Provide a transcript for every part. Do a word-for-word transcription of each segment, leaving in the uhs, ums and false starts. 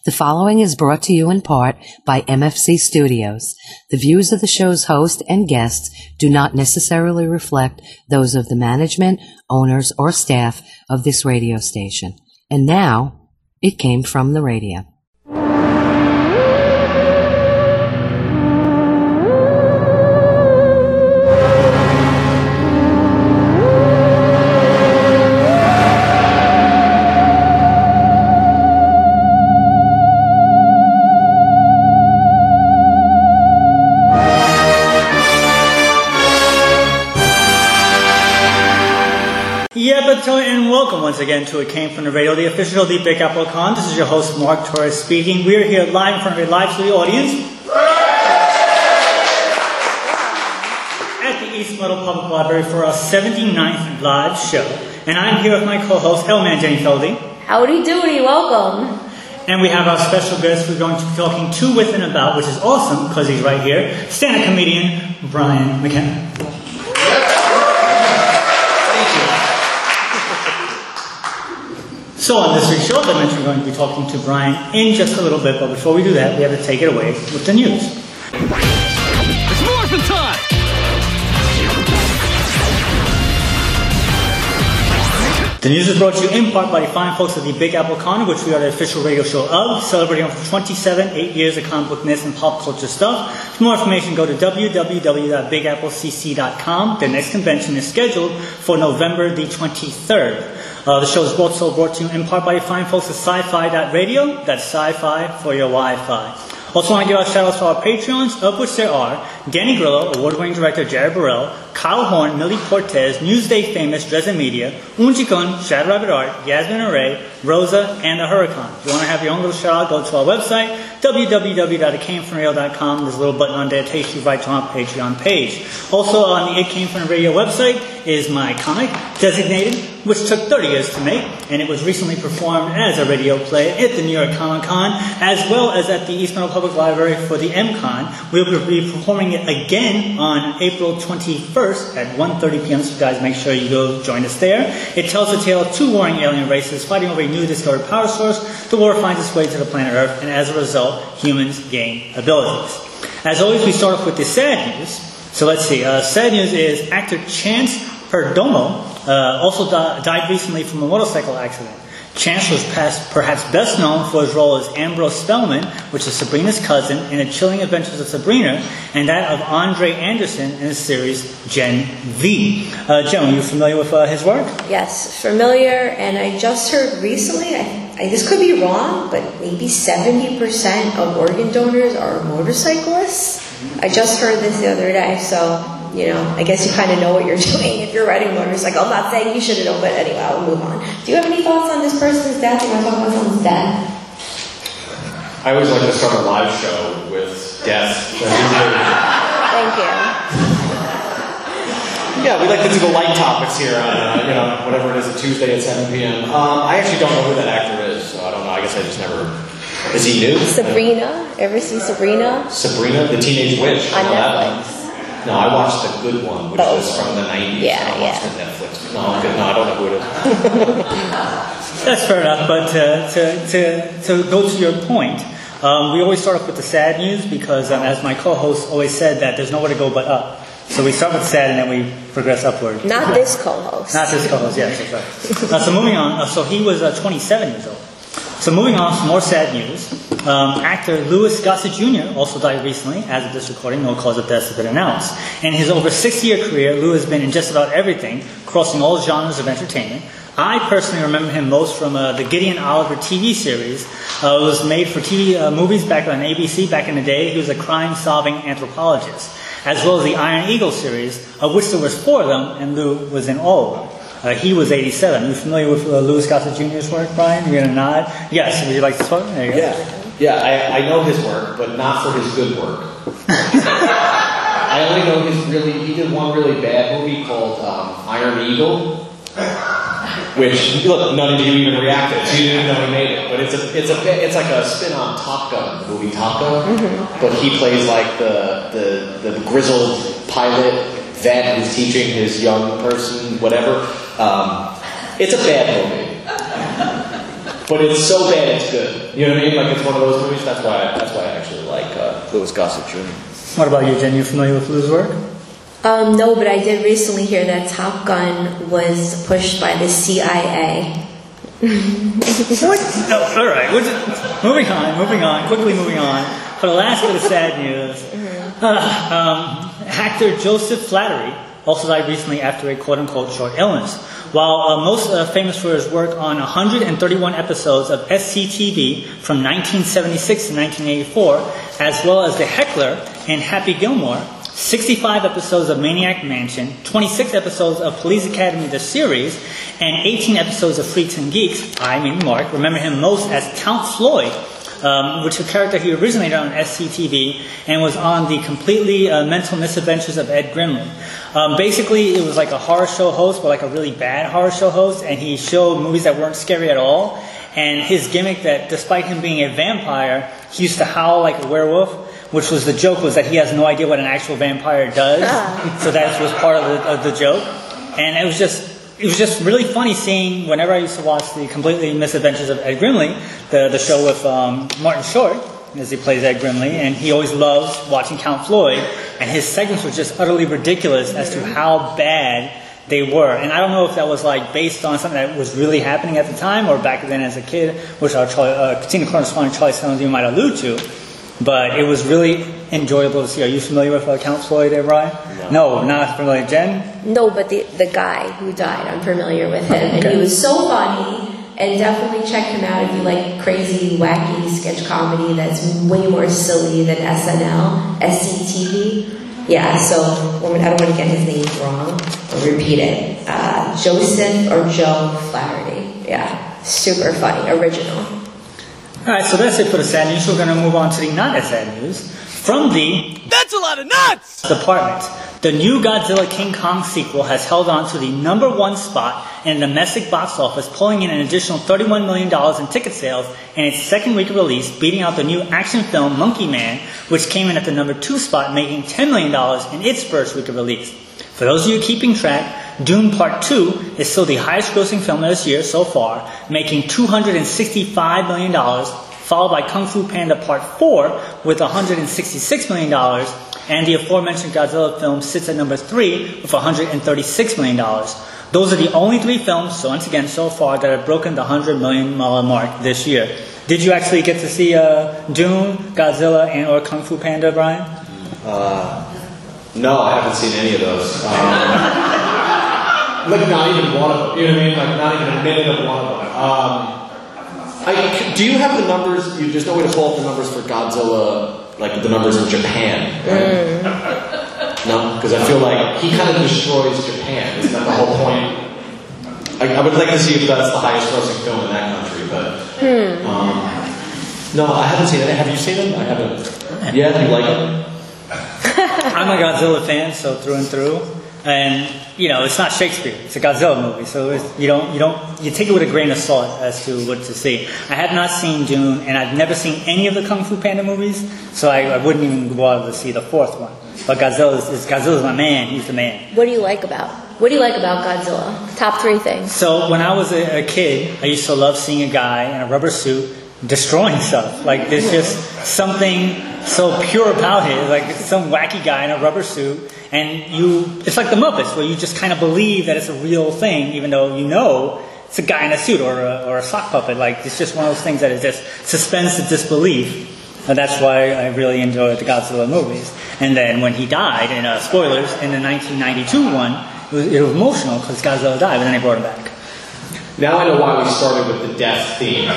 The following is brought to you in part by M F C Studios. The views of the show's host and guests do not necessarily reflect those of the management, owners, or staff of this radio station. And now, it came from the radio. And welcome once again to It Came From The Radio, the official of the Big Apple Con. This is your host, Mark Torres, speaking. We are here live in front of a live studio audience at the East Meadow Public Library for our seventy-ninth live show. And I'm here with my co-host, Hellman Jenny Feldy. Howdy doody, welcome. And we have our special guest we're going to be talking to, with, and about, which is awesome because he's right here, stand-up comedian Brian McKenna. So on this week's show, as I mentioned, we're going to be talking to Brian in just a little bit, but before we do that, we have to take it away with the news. It's morphin' time! The news is brought to you in part by the fine folks of the Big Apple Con, which we are the official radio show of, celebrating over twenty-seven, eight years of comic book ness and pop culture stuff. For more information, go to w w w dot big apple c c dot com. The next convention is scheduled for November the twenty-third. Uh, the show is also brought to you in part by the fine folks at sci-fi dot radio. That's sci-fi for your Wi-Fi. Also want to give out shout-outs to our Patreons, of which there are Danny Grillo, award-winning director Jared Burrell, Kyle Horn, Millie Cortez, Newsday famous Dresden Media, Unchikun, Shad Rabbit Art, Yasmin Array, Rosa, and the Huracan. If you want to have your own little shout-out, go to our website, w w w dot it came from radio dot com. There's a little button on there that takes you right to our Patreon page. Also on the It Came From The Radio website is my comic, Designated, which took thirty years to make, and it was recently performed as a radio play at the New York Comic Con, as well as at the East Meadow Public Library for the M Con. We'll be performing it again on April twenty-first at one thirty p m, so guys, make sure you go join us there. It tells the tale of two warring alien races fighting over a new discovered power source. The war finds its way to the planet Earth, and as a result, humans gain abilities. As always, we start off with the sad news. So let's see. Uh, sad news is actor Chance Perdomo uh, also di- died recently from a motorcycle accident. Chance was past, perhaps best known for his role as Ambrose Spellman, which is Sabrina's cousin, in The Chilling Adventures of Sabrina, and that of Andre Anderson in the series Gen V. Uh, Jen, are you familiar with uh, his work? Yes, familiar, and I just heard recently, I, I, this could be wrong, but maybe seventy percent of organ donors are motorcyclists. I just heard this the other day, so... You know, I guess you kind of know what you're doing if you're riding a motorcycle. I'm not saying you shouldn't know, but anyway, I'll move on. Do you have any thoughts on this person's death? Do you want to talk about someone's death? I always like to start a live show with death. Thank you. Yeah, we like to do the light topics here on, uh, you know, whatever it is, a Tuesday at seven p m Um, I actually don't know who that actor is, so I don't know. I guess I just never... Is he new? Sabrina. Ever see Sabrina? Sabrina, the Teenage Witch. On Netflix. No, I watched the good one, which oh. was from the nineties. Yeah, I watched yeah. the Netflix. No, I'm good. No, I don't know who it is. That's fair enough, but uh, to, to, to go to your point, um, we always start off with the sad news because, um, as my co-host always said, that there's nowhere to go but up. So we start with sad and then we progress upward. Not this co-host. Not this co-host, yes, that's right. uh, so moving on, uh, so he was uh, twenty-seven years old. So moving on, some more sad news. Um, actor Louis Gossett Junior also died recently. As of this recording, no cause of death has been announced. In his over sixty-year career, Louis has been in just about everything, crossing all genres of entertainment. I personally remember him most from uh, the Gideon Oliver T V series. Uh, it was made for T V uh, movies back on A B C back in the day. He was a crime-solving anthropologist, as well as the Iron Eagle series, of which there was four of them, and Lou was in all of them. Uh, he was eighty-seven. Are you familiar with uh, Louis Gossett Junior's work, Brian? You're going to nod? Yes. Would you like to start? There you go. Yeah. Yeah, I, I know his work, but not for his good work. I only know his really, he did one really bad movie called um, Iron Eagle, which, look, none of you even reacted. You didn't even know he made it. But it's a, it's a, it's like a spin on Top Gun, the movie Top Gun. Mm-hmm. But he plays like the, the, the grizzled pilot vet who's teaching his young person, whatever. Um, it's a bad movie. but it's so bad it's good. You know what I mean? Like it's one of those movies. That's why. That's why I actually like uh, Louis Gossett Junior What about you, Jen? You familiar with Lou's work? Um, no, but I did recently hear that Top Gun was pushed by the C I A. What? No, all right. We're just, moving on. Moving on. Quickly moving on. For the last bit of sad news, uh, um, actor Joseph Flattery also died recently after a quote-unquote short illness. While uh, most uh, famous for his work on one hundred thirty-one episodes of S C T V from nineteen seventy-six to nineteen eighty-four, as well as The Heckler and Happy Gilmore, sixty-five episodes of Maniac Mansion, twenty-six episodes of Police Academy the series, and eighteen episodes of Freaks and Geeks, I, meaning Mark, remember him most as Count Floyd, um, which is a character he originated on S C T V and was on the completely uh, mental misadventures of Ed Grimley. Um, basically, it was like a horror show host, but like a really bad horror show host, and he showed movies that weren't scary at all. And his gimmick that, despite him being a vampire, he used to howl like a werewolf, which was the joke was that he has no idea what an actual vampire does. So that was part of the, of the joke. And it was just it was just really funny seeing, whenever I used to watch the Completely Misadventures of Ed Grimley, the, the show with um, Martin Short, as he plays Ed Grimley, and he always loves watching Count Floyd, and his segments were just utterly ridiculous as to how bad they were. And I don't know if that was like based on something that was really happening at the time or back then as a kid, which our uh, Katina correspondent Charlie Stones might allude to. But it was really enjoyable to see. Are you familiar with uh, Count Floyd, there, Brian? No. no, not familiar. Jen? No, but the the guy who died, I'm familiar with him. And Okay. he was so funny. And definitely check him out if you like crazy, wacky sketch comedy that's way more silly than S N L, S C T V. Yeah, so I don't want to get his name wrong. I'll repeat it. Uh, Joseph or Joe Flaherty. Yeah, super funny, original. All right, so that's it for the sad news. We're going to move on to the not as sad news. From the That's a lot of nuts! department, the new Godzilla King Kong sequel has held on to the number one spot in the domestic box office, pulling in an additional thirty-one million dollars in ticket sales in its second week of release, beating out the new action film Monkey Man, which came in at the number two spot, making ten million dollars in its first week of release. For those of you keeping track, Dune Part two is still the highest grossing film of this year so far, making two hundred sixty-five million dollars, followed by Kung Fu Panda Part four with one hundred sixty-six million dollars, and the aforementioned Godzilla film sits at number three with one hundred thirty-six million dollars. Those are the only three films, so once again, so far, that have broken the one hundred million dollars mark this year. Did you actually get to see uh, Dune, Godzilla, and or Kung Fu Panda, Brian? Uh, no, I haven't seen any of those. Um, like not even one of them. You know what I mean? Like not even a minute of one of them. Um, I, do you have the numbers? You, there's no way to pull up the numbers for Godzilla, like the numbers in Japan, right? Mm. No, because I feel like he kind of destroys Japan. Isn't that the whole point? I, I would like to see if that's the highest grossing film in that country, but Hmm. um, no, I haven't seen it. Have you seen it? I haven't. Yeah, you like it? I'm a Godzilla fan, so through and through. And you know, it's not Shakespeare; it's a Godzilla movie. So it's, you don't, you don't, you take it with a grain of salt as to what to see. I have not seen Dune, and I've never seen any of the Kung Fu Panda movies, so I, I wouldn't even bother to see the fourth one. But Godzilla is, is Godzilla's my man; he's the man. What do you like about? What do you like about Godzilla? Top three things. So when I was a, a kid, I used to love seeing a guy in a rubber suit destroying stuff. Like there's just something so pure about it. Like some wacky guy in a rubber suit, and you, it's like the Muppets, where you just kind of believe that it's a real thing, even though you know it's a guy in a suit or a, or a sock puppet. Like it's just one of those things that it just suspends the disbelief. And that's why I really enjoyed the Godzilla movies. And then when he died, in uh, spoilers, in the nineteen ninety-two one, it was, it was emotional because Godzilla died, but then they brought him back. Now I know why we started with the death theme.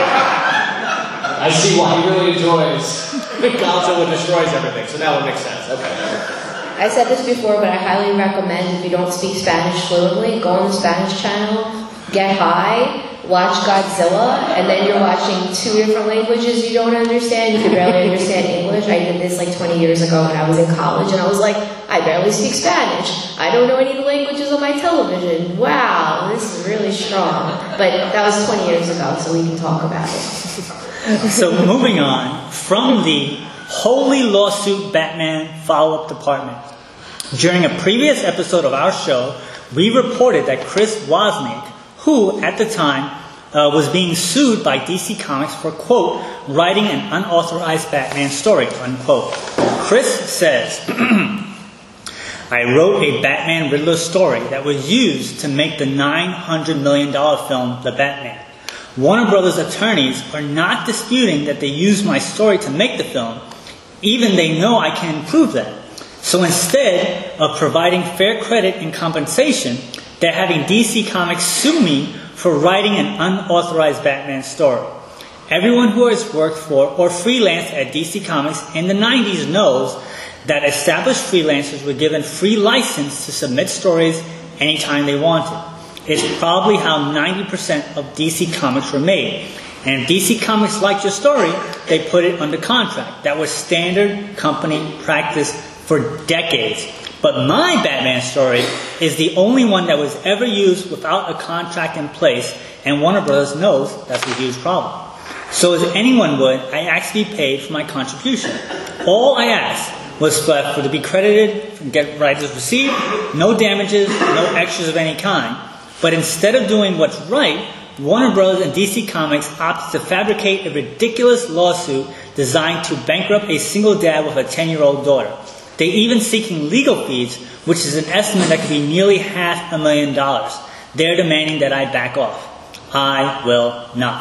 I see why he really enjoys Godzilla destroys everything, so now it makes sense. Okay. I said this before, but I highly recommend if you don't speak Spanish fluently, go on the Spanish channel, get high, watch Godzilla, and then you're watching two different languages you don't understand. You can barely understand English. I did this like twenty years ago when I was in college, and I was like, I barely speak Spanish. I don't know any of the languages on my television. Wow, this is really strong. But that was twenty years ago, so we can talk about it. So moving on, from the Holy Lawsuit Batman follow-up department. During a previous episode of our show, we reported that Chris Wozniak, who at the time uh, was being sued by D C Comics for, quote, writing an unauthorized Batman story, unquote. Chris says, I wrote a Batman Riddler story that was used to make the nine hundred million dollars film The Batman. Warner Brothers attorneys are not disputing that they used my story to make the film, even they know I can improve that. So instead of providing fair credit and compensation, they're having D C Comics sue me for writing an unauthorized Batman story. Everyone who has worked for or freelanced at D C Comics in the nineties knows that established freelancers were given free license to submit stories anytime they wanted. It's probably how ninety percent of D C Comics were made. And if D C Comics liked your story, they put it under contract. That was standard company practice for decades. But my Batman story is the only one that was ever used without a contract in place, and Warner Brothers knows that's a huge problem. So as anyone would, I asked to be paid for my contribution. All I asked was for, for to be credited and get writers received, no damages, no extras of any kind. But instead of doing what's right, Warner Bros. And D C Comics opted to fabricate a ridiculous lawsuit designed to bankrupt a single dad with a ten-year-old daughter. They're even seeking legal fees, which is an estimate that could be nearly half a million dollars. They're demanding that I back off. I will not.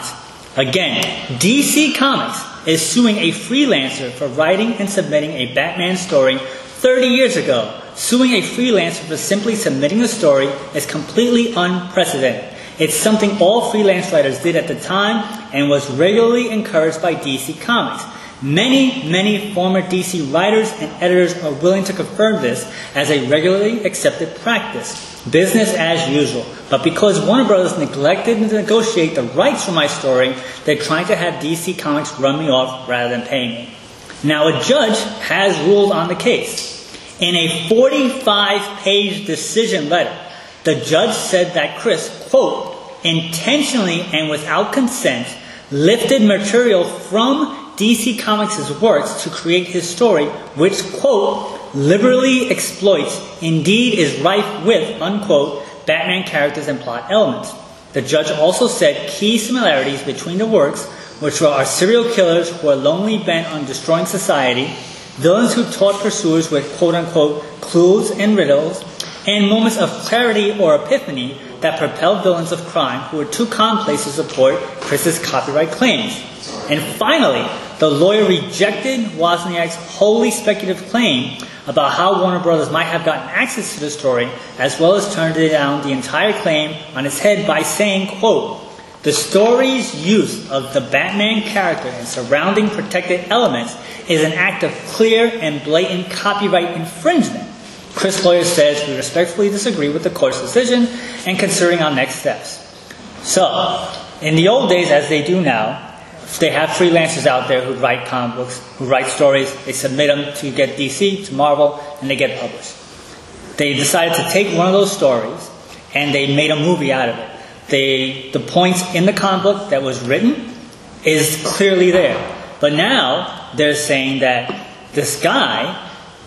Again, D C Comics is suing a freelancer for writing and submitting a Batman story thirty years ago. Suing a freelancer for simply submitting a story is completely unprecedented. It's something all freelance writers did at the time and was regularly encouraged by D C Comics. Many, many former D C writers and editors are willing to confirm this as a regularly accepted practice. Business as usual. But because Warner Bros. Neglected to negotiate the rights for my story, they're trying to have D C Comics run me off rather than pay me. Now a judge has ruled on the case. In a forty-five page decision letter, the judge said that Chris, quote, intentionally and without consent, lifted material from D C Comics' works to create his story, which, quote, liberally exploits, indeed is rife with, unquote, Batman characters and plot elements. The judge also said key similarities between the works, which are serial killers who are lonely bent on destroying society, villains who taunt pursuers with quote-unquote clues and riddles, and moments of clarity or epiphany that propel villains of crime who are too commonplace to support Chris's copyright claims. And finally, the lawyer rejected Wozniak's wholly speculative claim about how Warner Brothers might have gotten access to the story, as well as turned down the entire claim on its head by saying, quote, the story's use of the Batman character and surrounding protected elements is an act of clear and blatant copyright infringement. Chris Lawyer says we respectfully disagree with the court's decision and considering our next steps. So, in the old days, as they do now, they have freelancers out there who write comic books, who write stories, they submit them to get D C, to Marvel, and they get published. They decided to take one of those stories and they made a movie out of it. They, the points in the comic book that was written is clearly there. But now they're saying that this guy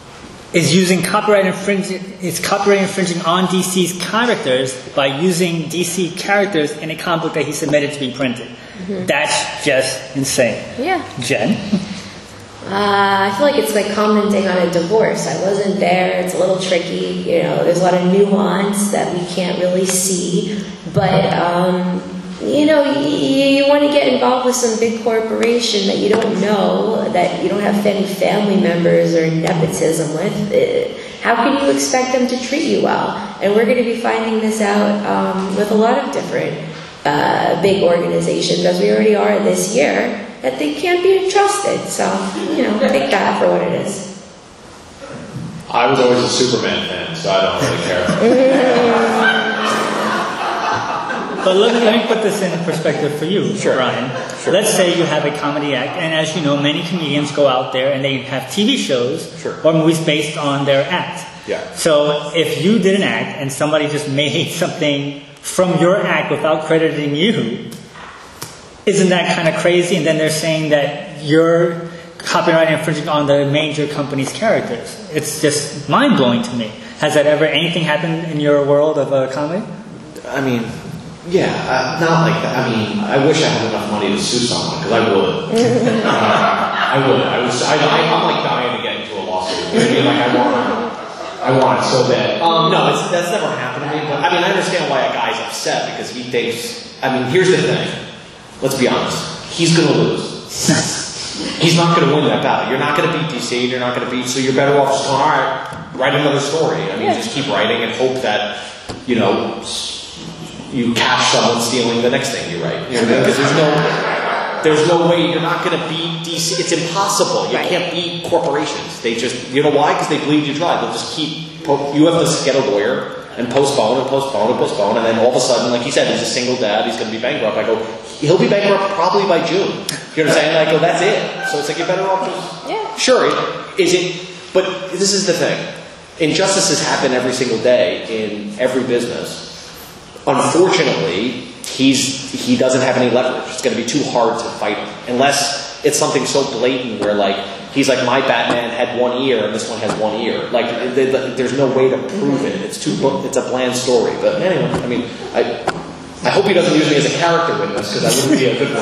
is using copyright infringing, is copyright infringing on D C's characters by using D C characters in a comic book that he submitted to be printed. Mm-hmm. That's just insane. Yeah. Jen? Uh, I feel like it's like commenting on a divorce. I wasn't there. It's a little tricky. You know, there's a lot of nuance that we can't really see. But, um, you know, you, you want to get involved with some big corporation that you don't know, that you don't have any family members or nepotism with. It, how can you expect them to treat you well? And we're going to be finding this out um, with a lot of different uh, big organizations, as we already are this year, that they can't be trusted. So, you know, take that for what it is. I was always a Superman fan, so I don't really care. But let me, let me put this in perspective for you, sure. Brian. Sure. Let's say you have a comedy act, and as you know, many comedians go out there and they have T V shows sure. or movies based on their act. Yeah. So if you did an act and somebody just made something from your act without crediting you, isn't that kind of crazy? And then they're saying that you're copyright infringing on the major company's characters. It's just mind-blowing to me. Has that ever, anything happened in your world of uh, comedy? I mean, Yeah, uh, not like that. I mean, I wish I had enough money to sue someone, because I would. uh, I would. I was. I, I, I'm like dying to get into a lawsuit. You know what I mean? Like I want it. I want it so bad. Um, no, it's, that's never happened to me. But I mean, I understand why a guy's upset because he thinks. I mean, here's the thing. Let's be honest. He's gonna lose. He's not gonna win that battle. You're not gonna beat D C. You're not gonna beat. So you're better off just going, all right, write another story. I mean, yeah. just keep writing and hope that you know. You catch someone stealing the next thing you write. You know what I mean? Because there's no, there's no way you're not going to beat D C. It's impossible. You right. can't beat corporations. They just, you know why? Because they bleed you dry. They'll just keep. You have to get a lawyer and postpone and postpone and postpone, and then all of a sudden, like he said, he's a single dad. He's going to be bankrupt. I go, he'll be bankrupt probably by June. You know what I'm saying? I go, that's it. So it's like you're better off just. Yeah. Sure. Is it? But this is the thing. Injustices happen every single day in every business. Unfortunately, he's he doesn't have any leverage. It's going to be too hard to fight him. Unless it's something so blatant where, like, he's like, my Batman had one ear and this one has one ear. Like, there's no way to prove it. It's too it's a bland story. But anyway, I mean, I I hope he doesn't use me as a character witness because that wouldn't be a good one.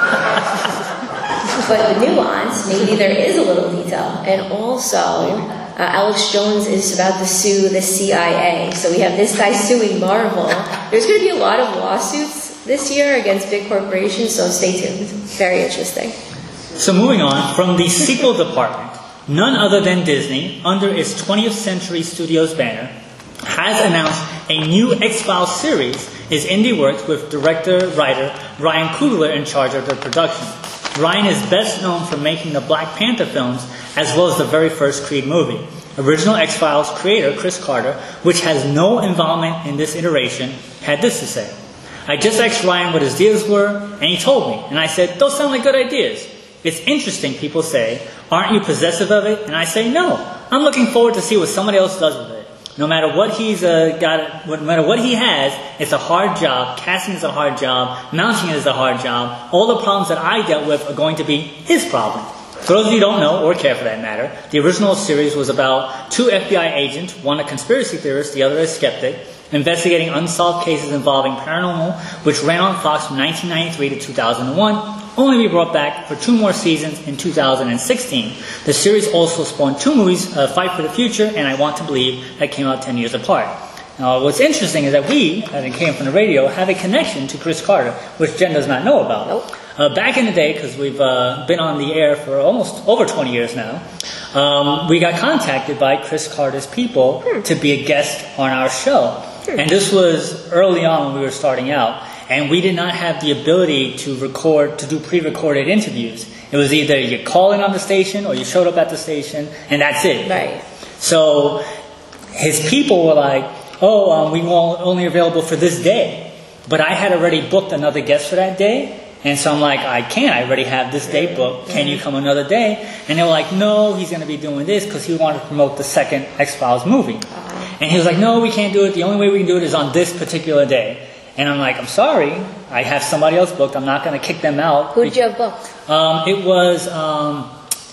But. But the nuance, maybe there is a little detail. And also, uh, Alex Jones is about to sue the C I A. So we have this guy suing Marvel. There's going to be a lot of lawsuits this year against big corporations, so stay tuned. Very interesting. So moving on, from the sequel department, none other than Disney, under its twentieth Century Studios banner, has announced a new X-Files series is in the works with director-writer Ryan Coogler in charge of the production. Ryan is best known for making the Black Panther films as well as the very first Creed movie. Original X-Files creator Chris Carter, which has no involvement in this iteration, had this to say. I just asked Ryan what his ideas were, and he told me. And I said, those sound like good ideas. It's interesting, people say. Aren't you possessive of it? And I say, no. I'm looking forward to see what somebody else does with it. No matter what he's uh, got, no matter what he has, it's a hard job. Casting is a hard job. Mounting it is a hard job. All the problems that I dealt with are going to be his problem. For those of you who don't know, or care for that matter, the original series was about two F B I agents, one a conspiracy theorist, the other a skeptic, investigating unsolved cases involving paranormal, which ran on Fox from nineteen ninety-three to two thousand one. Only be brought back for two more seasons in two thousand sixteen. The series also spawned two movies, uh, Fight for the Future and I Want to Believe, that came out ten years apart. Now, what's interesting is that we, having came from the radio, have a connection to Chris Carter, which Jen does not know about. Nope. Uh, back in the day, because we've uh, been on the air for almost over twenty years now, um, we got contacted by Chris Carter's people hmm. to be a guest on our show. Hmm. And this was early on when we were starting out. And we did not have the ability to record, to do pre-recorded interviews. It was either you call in on the station or you showed up at the station, and that's it. Right. So his people were like, oh, um, we were only available for this day. But I had already booked another guest for that day. And so I'm like, I can't. I already have this day booked. Can you come another day? And they were like, no, he's going to be doing this because he wanted to promote the second X-Files movie. And he was like, no, we can't do it. The only way we can do it is on this particular day. And I'm like, I'm sorry, I have somebody else booked. I'm not going to kick them out. Who'd you have booked? Um, it was, um,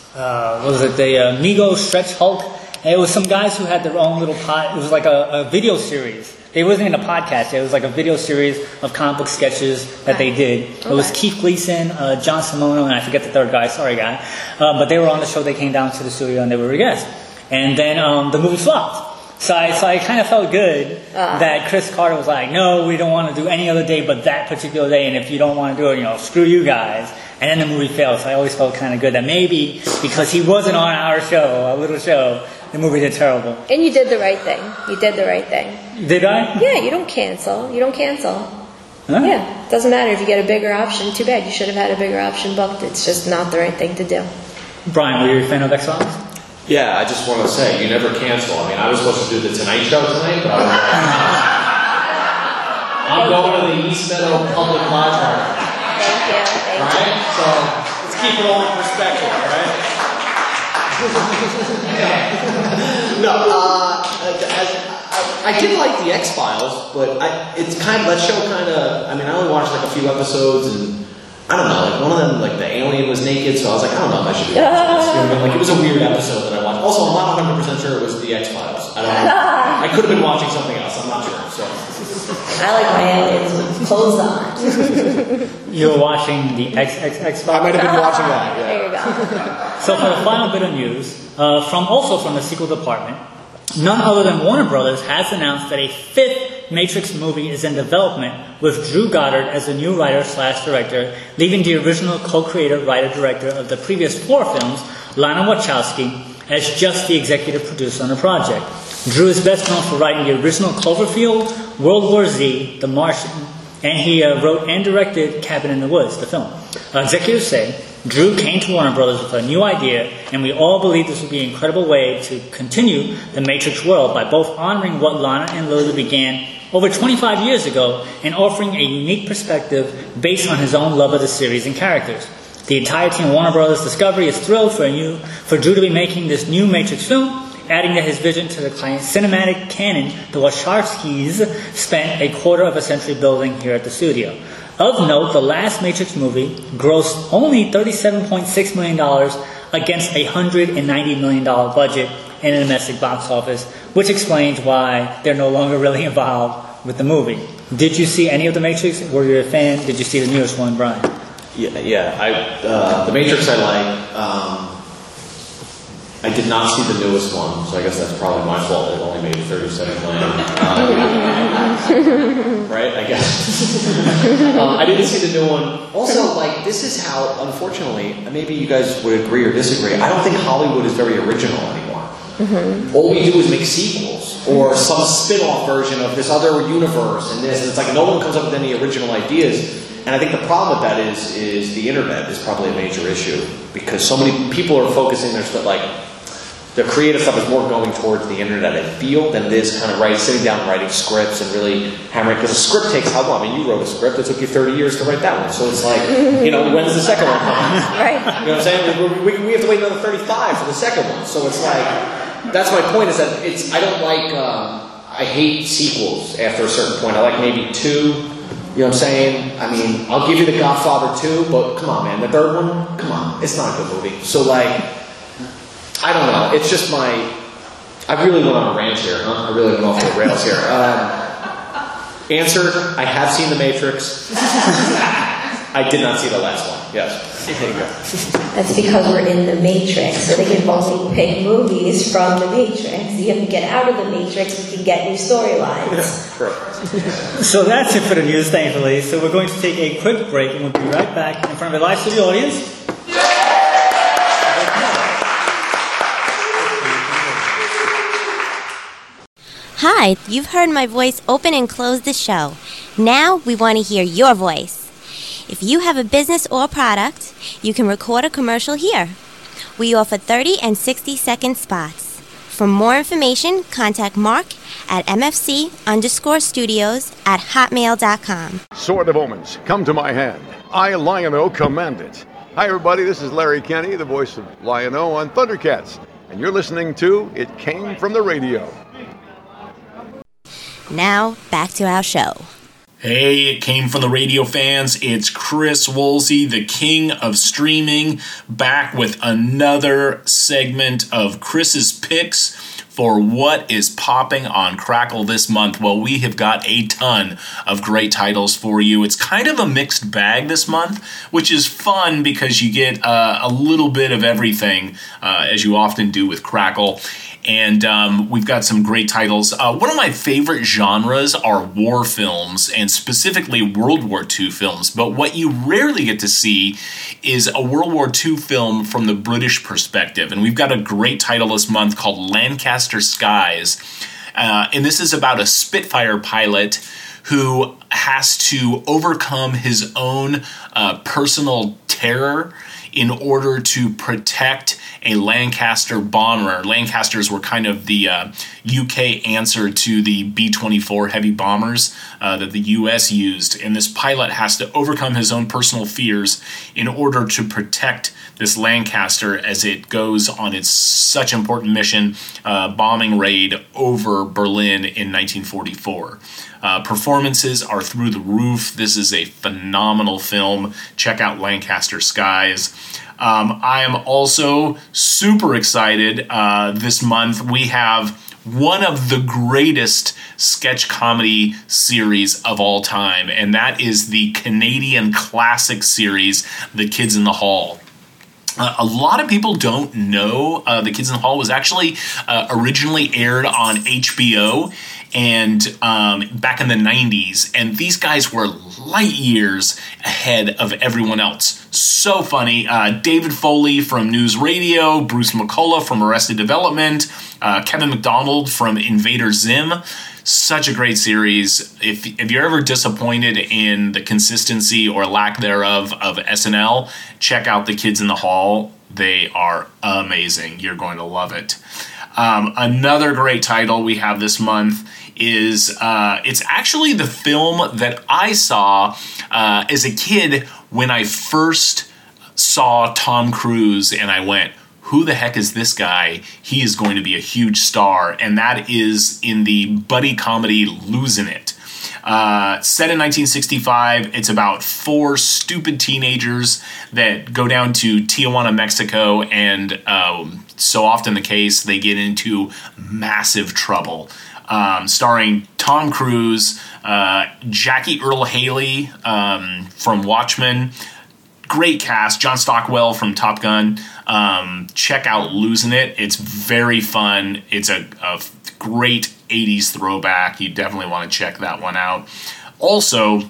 uh, what was it, the uh, Mego Stretch Hulk. And it was some guys who had their own little pod. It was like a, a video series. It wasn't even a podcast. It was like a video series of comic book sketches that they did. Okay. It was Keith Gleason, uh, John Simono, and I forget the third guy. Sorry, guy. Uh, but they were on the show. They came down to the studio and they were a guest. And then um, the movie flopped. So I, so I kind of felt good uh, that Chris Carter was like, no, we don't want to do any other day but that particular day. And if you don't want to do it, you know, screw you guys. And then the movie failed. So I always felt kind of good that maybe because he wasn't on our show, our little show, the movie did terrible. And you did the right thing. You did the right thing. Did I? Yeah, you don't cancel. You don't cancel. Huh? Yeah. Doesn't matter if you get a bigger option. Too bad. You should have had a bigger option booked. It's just not the right thing to do. Brian, were you a fan of X-Files? Yeah, I just want to say, you never cancel. I mean, I was supposed to do the Tonight Show tonight, but I was like, I'm going to the East Meadow Public Library. Thank you. Thank right? You. So, let's keep it all in perspective, right? no, uh, as, I, I did like the X-Files, but I, it's kind of, that show kind of, I mean, I only watched like a few episodes, and I don't know, like one of them, like the alien was naked, so I was like, I don't know if I should be watching this. You know what I mean? Like, it was a weird episode that I watched. Also, I'm not one hundred percent sure it was the X-Files. I don't know. I could have been watching something else, I'm not sure. So, I like my onions with clothes on. You were watching the X X X Box? I might have been watching that, yeah. There you go. So for the final bit of news, uh, from also from the sequel department, none other than Warner Brothers has announced that a fifth Matrix movie is in development with Drew Goddard as the new writer slash director, leaving the original co-creator, writer-director of the previous four films, Lana Wachowski, as just the executive producer on the project. Drew is best known for writing the original Cloverfield, World War Z, The Martian, and he uh, wrote and directed Cabin in the Woods, the film. Uh, executives say Drew came to Warner Brothers with a new idea, and we all believe this would be an incredible way to continue the Matrix world by both honoring what Lana and Lily began over twenty-five years ago and offering a unique perspective based on his own love of the series and characters. The entire team of Warner Brothers Discovery is thrilled for a new, for Drew to be making this new Matrix film, adding that his vision to the cinematic canon the Wachowskis spent a quarter of a century building here at the studio. Of note, the last Matrix movie grossed only thirty-seven point six million dollars against a one hundred ninety million dollars budget in the domestic box office, which explains why they're no longer really involved with the movie. Did you see any of the Matrix? Were you a fan? Did you see the newest one, Brian? Yeah, yeah. I uh, the Matrix I like. Um, I did not see the newest one, so I guess that's probably my fault. It only made thirty-seven million. Um, right? I guess. uh, I didn't see the new one. Also, like, this is how, unfortunately, maybe you guys would agree or disagree. I don't think Hollywood is very original anymore. Mm-hmm. All we do is make sequels or some spin-off version of this other universe and this. And it's like no one comes up with any original ideas. And I think the problem with that is, is the internet is probably a major issue because so many people are focusing their stuff like. The creative stuff is more going towards the internet and feel than it is kind of writing, sitting down and writing scripts and really hammering. Because a script takes how long? I mean, you wrote a script. It took you thirty years to write that one. So it's like, you know, when's the second one coming? Right. You know what I'm saying? We, we, we have to wait another thirty-five for the second one. So it's like, that's my point is that it's, I don't like, um, I hate sequels after a certain point. I like maybe two. You know what I'm saying? I mean, I'll give you The Godfather two, but come on, man. The third one? Come on. It's not a good movie. So like, I don't know. It's just my... I really went on a rant here, huh? I really went off the rails here. Um, answer, I have seen The Matrix. I did not see the last one. Yes. There you go. That's because we're in the Matrix, so they can only pick movies from the Matrix. You have to get out of the Matrix and you can get new storylines. Correct. So that's it for the news, thankfully. So we're going to take a quick break and we'll be right back in front of a live studio audience. Hi, you've heard my voice open and close the show. Now we want to hear your voice. If you have a business or product, you can record a commercial here. We offer thirty and sixty second spots. For more information, contact Mark at mfc underscore studios at hotmail dot com. Sword of Omens, come to my hand. I, Lion-O, command it. Hi, everybody. This is Larry Kenny, the voice of Lion-O on Thundercats. And you're listening to It Came From the Radio. Now, back to our show. Hey, It Came From the Radio fans. It's Chris Woolsey, the king of streaming, back with another segment of Chris's picks for what is popping on Crackle this month. Well, we have got a ton of great titles for you. It's kind of a mixed bag this month, which is fun because you get uh, a little bit of everything, uh, as you often do with Crackle. And um, we've got some great titles. Uh, one of my favorite genres are war films, and specifically World War Two films. But what you rarely get to see is a World War Two film from the British perspective. And we've got a great title this month called Lancaster Skies. Uh, and this is about a Spitfire pilot who has to overcome his own uh, personal terror in order to protect a Lancaster bomber. Lancasters were kind of the uh, U K answer to the B twenty-four heavy bombers uh, that the U S used. And this pilot has to overcome his own personal fears in order to protect this Lancaster as it goes on its such important mission, uh, bombing raid over Berlin in nineteen forty-four. Uh, performances are through the roof. This is a phenomenal film. Check out Lancaster Skies. Um, I am also super excited. Uh, this month we have one of the greatest sketch comedy series of all time, and that is the Canadian classic series, The Kids in the Hall. Uh, a lot of people don't know uh, The Kids in the Hall was actually uh, originally aired on H B O and um, back in the nineties, and these guys were light years ahead of everyone else. So funny. Uh, David Foley from News Radio, Bruce McCullough from Arrested Development, uh, Kevin McDonald from Invader Zim. Such a great series. If, if you're ever disappointed in the consistency or lack thereof of S N L, check out The Kids in the Hall. They are amazing. You're going to love it. Um, another great title we have this month is, uh, it's actually the film that I saw uh, as a kid when I first saw Tom Cruise, and I went, who the heck is this guy? He is going to be a huge star. And that is in the buddy comedy Losing It. Uh, set in nineteen sixty-five, it's about four stupid teenagers that go down to Tijuana, Mexico, and um, so often the case, they get into massive trouble. Um, starring Tom Cruise, uh, Jackie Earle Haley um, from Watchmen. Great cast. John Stockwell from Top Gun. Um, check out Losing It. It's very fun. It's a, a great eighties throwback. You definitely want to check that one out. Also,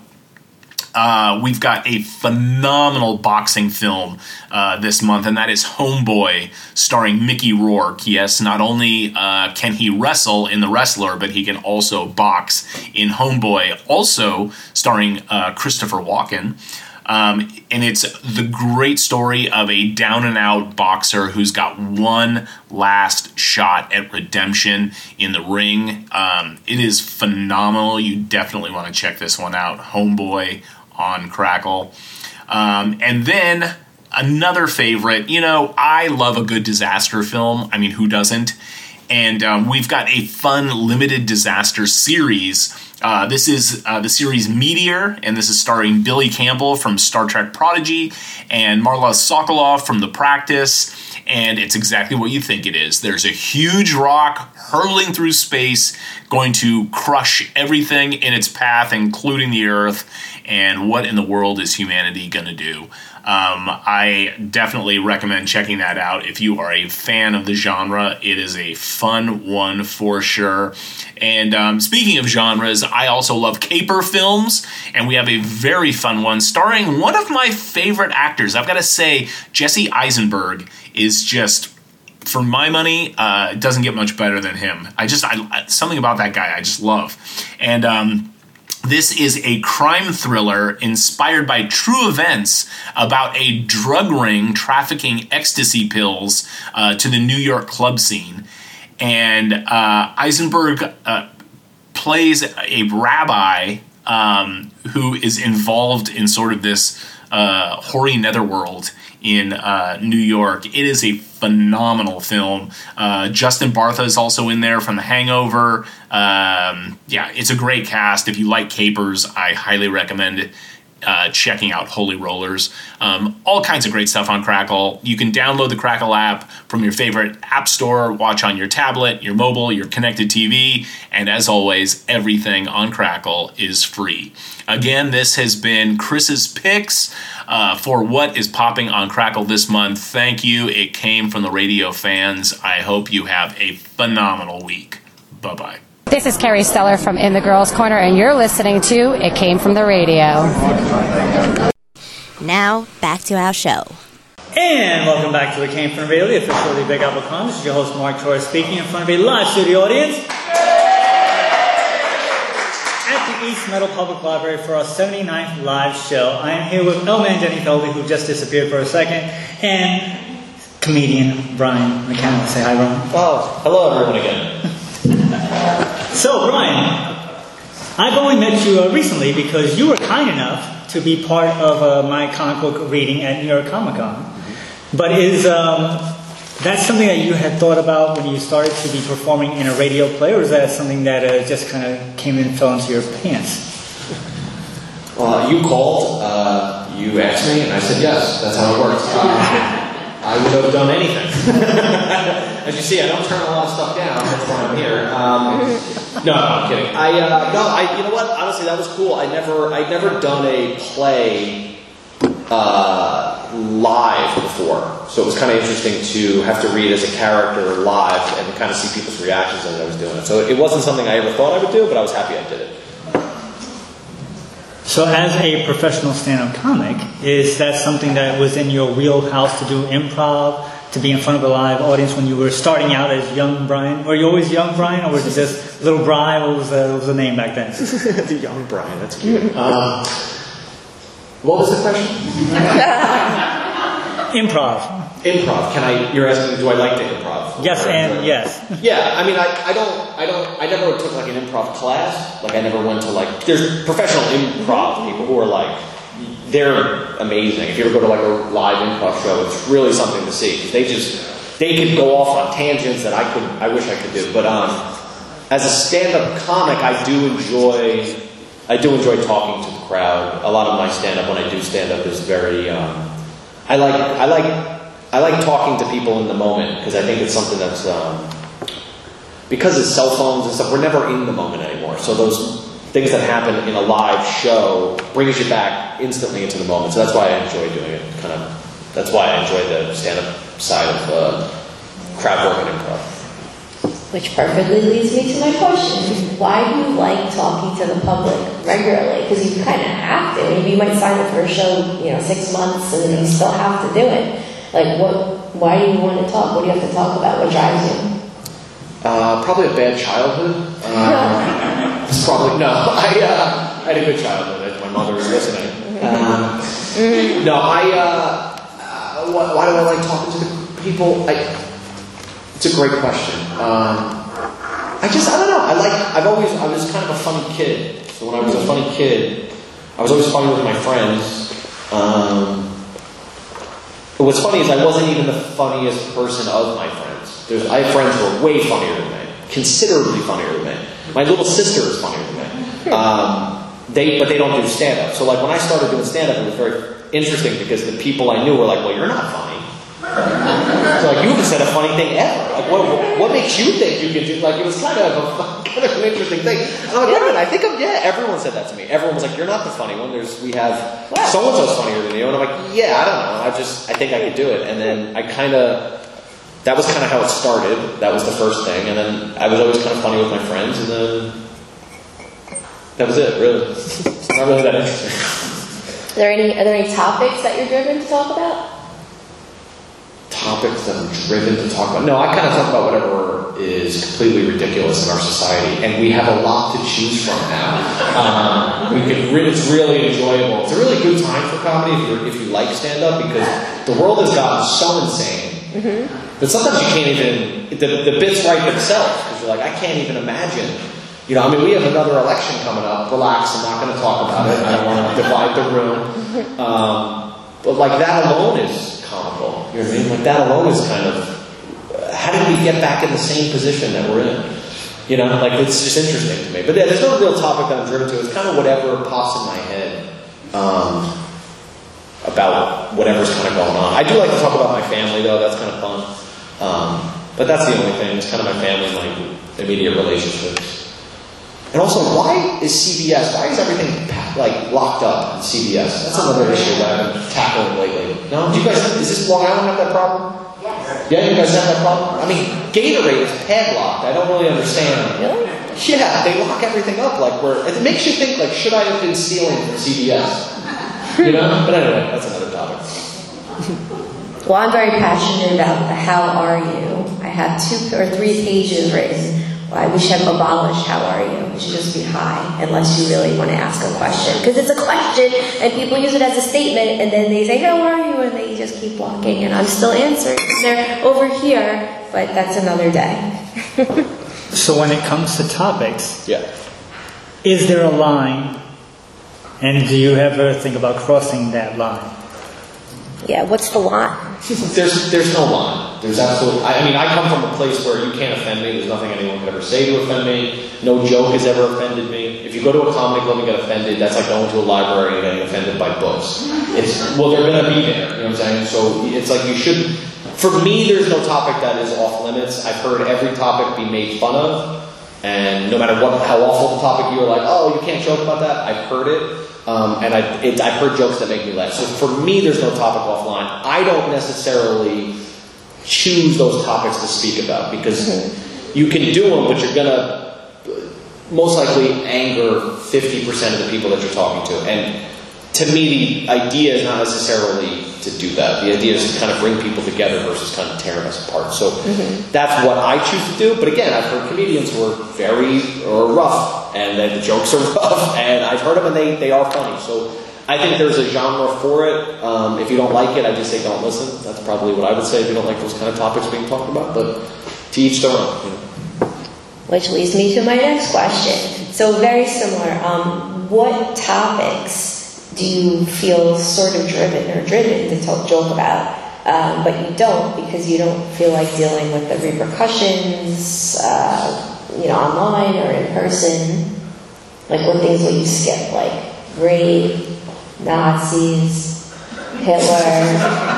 uh, we've got a phenomenal boxing film uh, this month, and that is Homeboy, starring Mickey Rourke. Yes, not only uh, can he wrestle in The Wrestler, but he can also box in Homeboy, also starring uh, Christopher Walken. Um, and it's the great story of a down-and-out boxer who's got one last shot at redemption in the ring. Um, it is phenomenal. You definitely want to check this one out. Homeboy on Crackle. Um, and then another favorite. You know, I love a good disaster film. I mean, who doesn't? And um, we've got a fun limited disaster series. Uh, this is uh, the series Meteor, and this is starring Billy Campbell from Star Trek Prodigy and Marla Sokolov from The Practice, and it's exactly what you think it is. There's a huge rock hurtling through space, going to crush everything in its path, including the Earth, and what in the world is humanity going to do? Um, I definitely recommend checking that out if you are a fan of the genre. It is a fun one for sure. And um, speaking of genres, I also love caper films, and we have a very fun one starring one of my favorite actors. I've got to say, Jesse Eisenberg is just, for my money, uh, it doesn't get much better than him. I just, I, something about that guy I just love. And um, this is a crime thriller inspired by true events about a drug ring trafficking ecstasy pills uh, to the New York club scene. And uh, Eisenberg uh, plays a rabbi um, who is involved in sort of this uh, hoary netherworld in uh, New York. It is a phenomenal film. Uh, Justin Bartha is also in there from The Hangover. Um, yeah, it's a great cast. If you like capers, I highly recommend it. Uh, checking out Holy Rollers. Um, all kinds of great stuff on Crackle. You can download the Crackle app from your favorite app store, watch on your tablet, your mobile, your connected T V, and as always, everything on Crackle is free. Again, this has been Chris's Picks uh, for what is popping on Crackle this month. Thank you. It came from the radio fans. I hope you have a phenomenal week. Bye-bye. This is Carrie Steller from In the Girls Corner, and you're listening to It Came from the Radio. Now, back to our show. And welcome back to It Came from the Radio, the official of the Big Apple Con. This is your host, Mark Torres, speaking in front of a live studio audience at the East Meadow Public Library for our seventy-ninth live show. I am here with L-Man Jenny Feldy, who just disappeared for a second, and comedian Brian McKenna. Say hi, Brian. Oh, hello everyone again. So, Brian, I've only met you uh, recently because you were kind enough to be part of uh, my comic book reading at New York Comic Con. But is um, that something that you had thought about when you started to be performing in a radio play, or is that something that uh, just kind of came and fell into your pants? Well, you called, uh, you asked me, and I said yes. That's how it worked. Uh, I would have done anything. As you see, I don't turn a lot of stuff down. That's why I'm here. Um, no, no, I'm kidding. I uh, no, I you know what? Honestly, that was cool. I never, I'd never done a play uh, live before, so it was kind of interesting to have to read as a character live and kind of see people's reactions as I was doing it. So it wasn't something I ever thought I would do, but I was happy I did it. So as a professional stand-up comic, is that something that was in your wheelhouse to do improv, to be in front of a live audience when you were starting out as young Brian? Were you always young Brian, or was it just little Brian? What was the, what was the name back then? The young Brian, that's cute. Um, what was the question? Improv. Improv. Can I? You're asking, do I like to improv? Yes, and yes. Yeah, I mean, I, I don't, I don't, I never took like an improv class. Like, I never went to like. There's professional improv people who are like, they're amazing. If you ever go to like a live improv show, it's really something to see because they just, they could go off on tangents that I could, I wish I could do. But um, as a stand-up comic, I do enjoy, I do enjoy talking to the crowd. A lot of my stand-up, when I do stand-up, is very. Um, I like, I like. I like talking to people in the moment because I think it's something that's, um, because of cell phones and stuff, we're never in the moment anymore. So those things that happen in a live show brings you back instantly into the moment. So that's why I enjoy doing it. Kind of, that's why I enjoy the stand-up side of uh, crowd work and improv. Which perfectly leads me to my question. Why do you like talking to the public regularly? Because you kind of have to. Maybe you might sign up for a show, you know, six months and then you still have to do it. Like, what? Why do you want to talk? What do you have to talk about? What drives you? Uh, probably a bad childhood. Um, it's probably no. I, uh, I had a good childhood. If my mother was listening. Um, no, I. Uh, uh, why, why do I like talking to the people? I, it's a great question. Um, I just, I don't know. I like. I've always. I was kind of a funny kid. So when I was a funny kid, I was always funny with my friends. Um, But what's funny is I wasn't even the funniest person of my friends. There's, I have friends who are way funnier than me, considerably funnier than me. My little sister is funnier than me. Um, they, but they don't do stand-up. So like when I started doing stand-up, it was very interesting because the people I knew were like, well, you're not funny. So like, you haven't said a funny thing ever. Like, what, what makes you think you can do? Like, it was kind of a kind of an interesting thing. And I'm like, wait a minute, I think I'm. Yeah, everyone said that to me. Everyone was like, you're not the funny one. There's, we have so and so's funnier than you. And I'm like, yeah, I don't know. I just, I think I could do it. And then I kind of, that was kind of how it started. That was the first thing. And then I was always kind of funny with my friends. And then that was it. Really, it's not really that interesting. Are there any? Are there any topics that you're driven to talk about? Topics that I'm driven to talk about. No, I kind of talk about whatever is completely ridiculous in our society, and we have a lot to choose from now. Um, we can. Re- it's really enjoyable. It's a really good time for comedy if you if you like stand up because the world has gotten so insane mm-hmm. that sometimes you can't even the, the bits write themselves because you're like, I can't even imagine. You know, I mean, we have another election coming up. Relax, I'm not going to talk about it. I don't want to divide the room. Um, but like that alone is comical. You know what I mean? Like that alone is kind of, uh, how did we get back in the same position that we're in? You know, like it's just interesting to me. But yeah, there's no real topic that I'm driven to. It's kind of whatever pops in my head um, about whatever's kind of going on. I do like to talk about my family though. That's kind of fun. Um, but that's the only thing. It's kind of my family and my immediate relationships. And also, why is C B S, why is everything like locked up in C B S? That's another issue that I've been tackling lately. No? Do you guys, is this Long Island have that problem? Yes. Yeah, you guys have that problem? I mean, Gatorade is padlocked. I don't really understand. Really? Yeah, they lock everything up. Like, where it makes you think, like, should I have been stealing from C B S? You know? But anyway, that's another topic. Well, I'm very passionate about the how are you. I have two or three pages written. Why we should abolish how are you. It should just be hi, unless you really want to ask a question. Because it's a question, and people use it as a statement, and then they say, how are you? And they just keep walking, and I'm still answering. They're over here, but that's another day. So when it comes to topics, yeah, is there a line, and do you ever think about crossing that line? Yeah, what's the line? There's there's no line. There's absolutely. I, I mean, I come from a place where you can't offend me. There's nothing anyone could ever say to offend me. No joke has ever offended me. If you go to a comedy club and get offended, that's like going to a library and getting offended by books. It's well, they're gonna be there. You know what I'm saying? So it's like you should. for me, there's no topic that is off limits. I've heard every topic be made fun of, and no matter what, how awful the topic, you're like, oh, you can't joke about that. I've heard it, um, and I, it, I've heard jokes that make me laugh. So for me, there's no topic offline. I don't necessarily choose those topics to speak about because mm-hmm. you can do them, but you're gonna most likely anger fifty percent of the people that you're talking to. And to me, the idea is not necessarily to do that. The idea is to kind of bring people together versus kind of tearing us apart. So mm-hmm. that's what I choose to do. But again, I've heard comedians who are very or rough, and then the jokes are rough, and I've heard them, and they, they are funny. So I think there's a genre for it. Um, if you don't like it, I just say don't listen. That's probably what I would say if you don't like those kind of topics being talked about. But to each their own. You know. Which leads me to my next question. So very similar. Um, what topics do you feel sort of driven or driven to talk, joke about, um, but you don't because you don't feel like dealing with the repercussions, uh, you know, online or in person? Like what things will you skip? Like rape, Nazis, Hitler,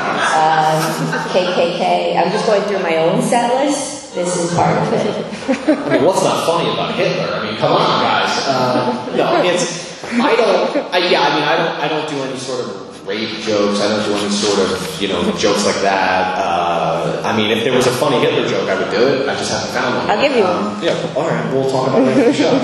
um, K K K. I'm just going through my own set list. This is part of it. I mean, what's not funny about Hitler? I mean, come on, guys. Uh, no, it's. I don't. I, yeah, I mean, I don't. I don't do any sort of rape jokes. I don't do any sort of you know jokes like that. Uh, I mean, if there was a funny Hitler joke, I would do it. I just haven't found one. I'll give you um, one. Yeah. All right. We'll talk about that in the show.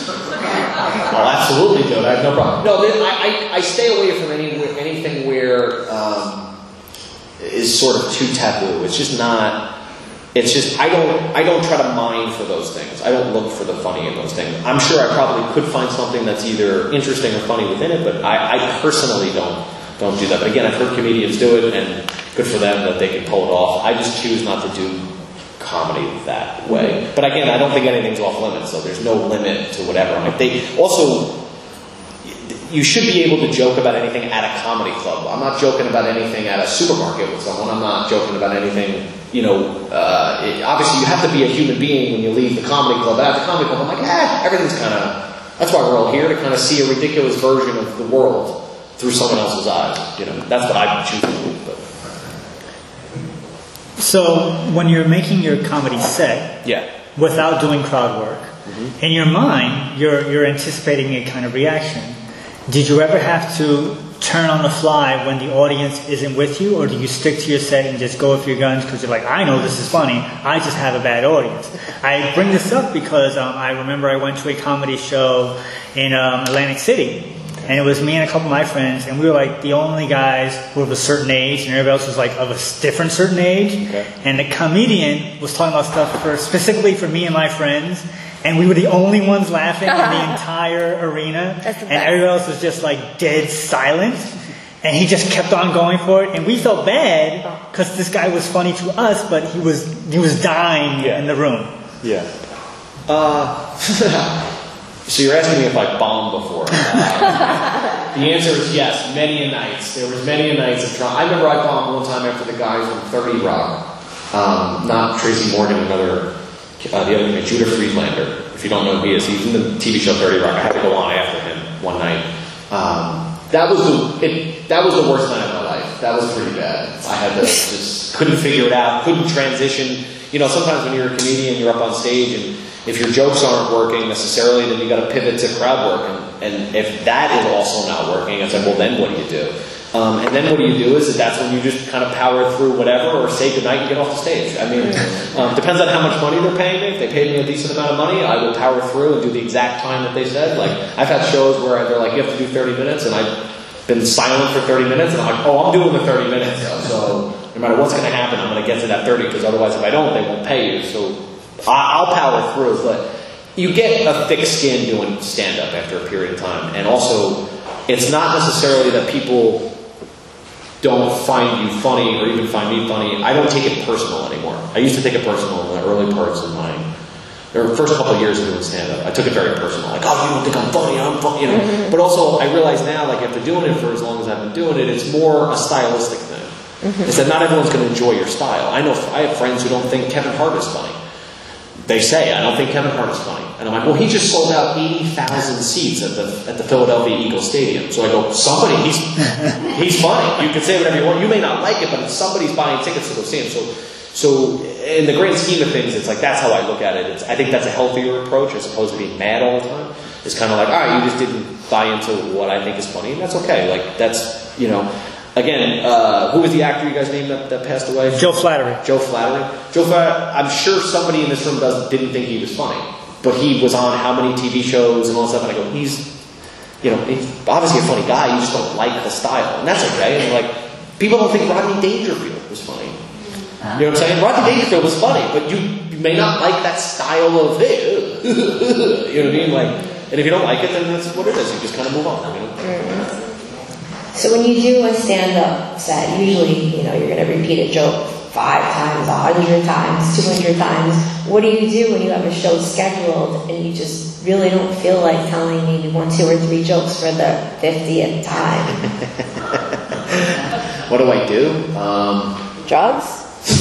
I'll absolutely do it. I have no problem. No, I, I, I stay away from any anything where um, is sort of too taboo. It's just not. It's just I don't I don't try to mine for those things. I don't look for the funny in those things. I'm sure I probably could find something that's either interesting or funny within it, but I, I personally don't don't do that. But again, I've heard comedians do it, and good for them that they can pull it off. I just choose not to do comedy that way. But again, I don't think anything's off limits, so there's no limit to whatever. Like they also. You should be able to joke about anything at a comedy club. I'm not joking about anything at a supermarket with someone. I'm not joking about anything, you know, uh, it, obviously you have to be a human being when you leave the comedy club. But at the comedy club, I'm like, eh, everything's kind of, that's why we're all here, to kind of see a ridiculous version of the world through someone else's eyes. You know, that's what I choose to do. But. So when you're making your comedy set, yeah. without doing crowd work, mm-hmm. in your mind, you're you're anticipating a kind of reaction. Did you ever have to turn on the fly when the audience isn't with you, or do you stick to your set and just go with your guns because you're like, I know this is funny, I just have a bad audience? I bring this up because um, I remember I went to a comedy show in um, Atlantic City, and it was me and a couple of my friends, and we were like the only guys who were of a certain age, and everybody else was like of a different certain age, okay. And the comedian was talking about stuff for specifically for me and my friends, and we were the only ones laughing in the entire arena. And everybody else was just like dead silent. And he just kept on going for it. And we felt bad because this guy was funny to us, but he was he was dying yeah. in the room. Yeah. Uh, so you're asking me if I bombed before. Uh, the answer is yes, many a nights. There was many a nights of trying. I remember I bombed one time after the guys from thirty Rock. Um, not Tracy Morgan, another... Uh, the other guy, Judah Friedlander, if you don't know who he is, he's in the T V show thirty Rock. I had to go on after him one night. Um, that was the it, that was the worst night of my life. That was pretty bad. I had to just couldn't figure it out, couldn't transition. You know, sometimes when you're a comedian, you're up on stage, and if your jokes aren't working necessarily, then you got to pivot to crowd work. And, and if that is also not working, it's like, well, then what do you do? Um, and then what do you do is that that's when you just kind of power through whatever, or say goodnight and get off the stage. I mean, um, depends on how much money they're paying me. If they pay me a decent amount of money, I will power through and do the exact time that they said. Like, I've had shows where they're like, you have to do thirty minutes, and I've been silent for thirty minutes, and I'm like, oh, I'm doing the thirty minutes. So no matter what's going to happen, I'm going to get to that thirty, because otherwise if I don't, they won't pay you. So I'll power through, but you get a thick skin doing stand-up after a period of time. And also, it's not necessarily that people don't find you funny or even find me funny. I don't take it personal anymore. I used to take it personal in the early parts of my the first couple of years of doing stand-up. I took it very personal. Like, oh, you don't think I'm funny, I'm funny, you know. Mm-hmm. But also, I realize now, like, after doing it for as long as I've been doing it, it's more a stylistic thing. Mm-hmm. It's that not everyone's going to enjoy your style. I know I have friends who don't think Kevin Hart is funny. they say, I don't think Kevin Hart is funny. And I'm like, well, he just sold out eighty thousand seats at the at the Philadelphia Eagles Stadium. So I go, somebody, he's he's funny. You can say whatever you want. You may not like it, but somebody's buying tickets to go see him. So, so in the grand scheme of things, it's like, that's how I look at it. It's, I think that's a healthier approach as opposed to being mad all the time. It's kind of like, all right, you just didn't buy into what I think is funny, and that's okay. Like, that's, you know, again, uh, who was the actor you guys named that, that passed away? Joe Flattery. Joe Flattery. Joe Flattery, I'm sure somebody in this room doesn't, didn't think he was funny. But he was on how many T V shows and all that stuff, and I go, he's, you know, he's obviously a funny guy, you just don't like the style. And that's okay. And like, people don't think Rodney Dangerfield was funny. You know what I'm saying? Rodney Dangerfield was funny, but you, you may not like that style of, hey, you know what I mean? Like, and if you don't like it, then that's what it is. You just kind of move on, you know? Mm-hmm. So when you do a stand-up set, usually, you know, you're going to repeat a joke five times, a hundred times, two hundred times. What do you do when you have a show scheduled and you just really don't feel like telling maybe one, two, or three jokes for the fiftieth time? What do I do? Um, Drugs?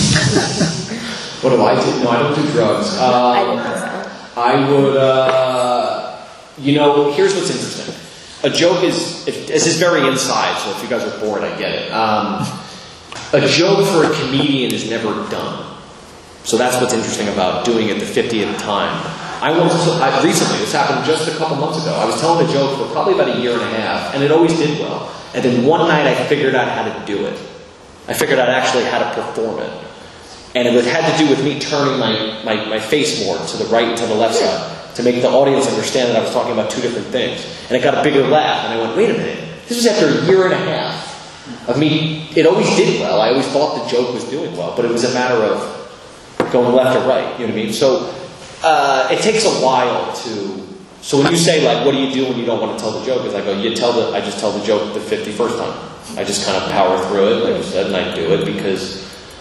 What do I do? No, I don't do drugs. Um, I didn't think so. I would, uh, you know, here's what's interesting. A joke is, if, this is very inside, so if you guys are bored, I get it. Um, a joke for a comedian is never done. So that's what's interesting about doing it the fiftieth time. I once, I, recently, this happened just a couple months ago, I was telling a joke for probably about a year and a half, and it always did well. And then one night I figured out how to do it. I figured out actually how to perform it. And it had to do with me turning my, my, my face more to the right and to the left side to make the audience understand that I was talking about two different things. And it got a bigger laugh, and I went, wait a minute, this was after a year and a half of me. It always did well. I always thought the joke was doing well, but it was a matter of going left or right, you know what I mean? So uh, it takes a while to, so when you say like, what do you do when you don't want to tell the joke? It's like, oh, you tell the, I just tell the joke the fifty-first time. I just kind of power through it, like you said, and I do it because,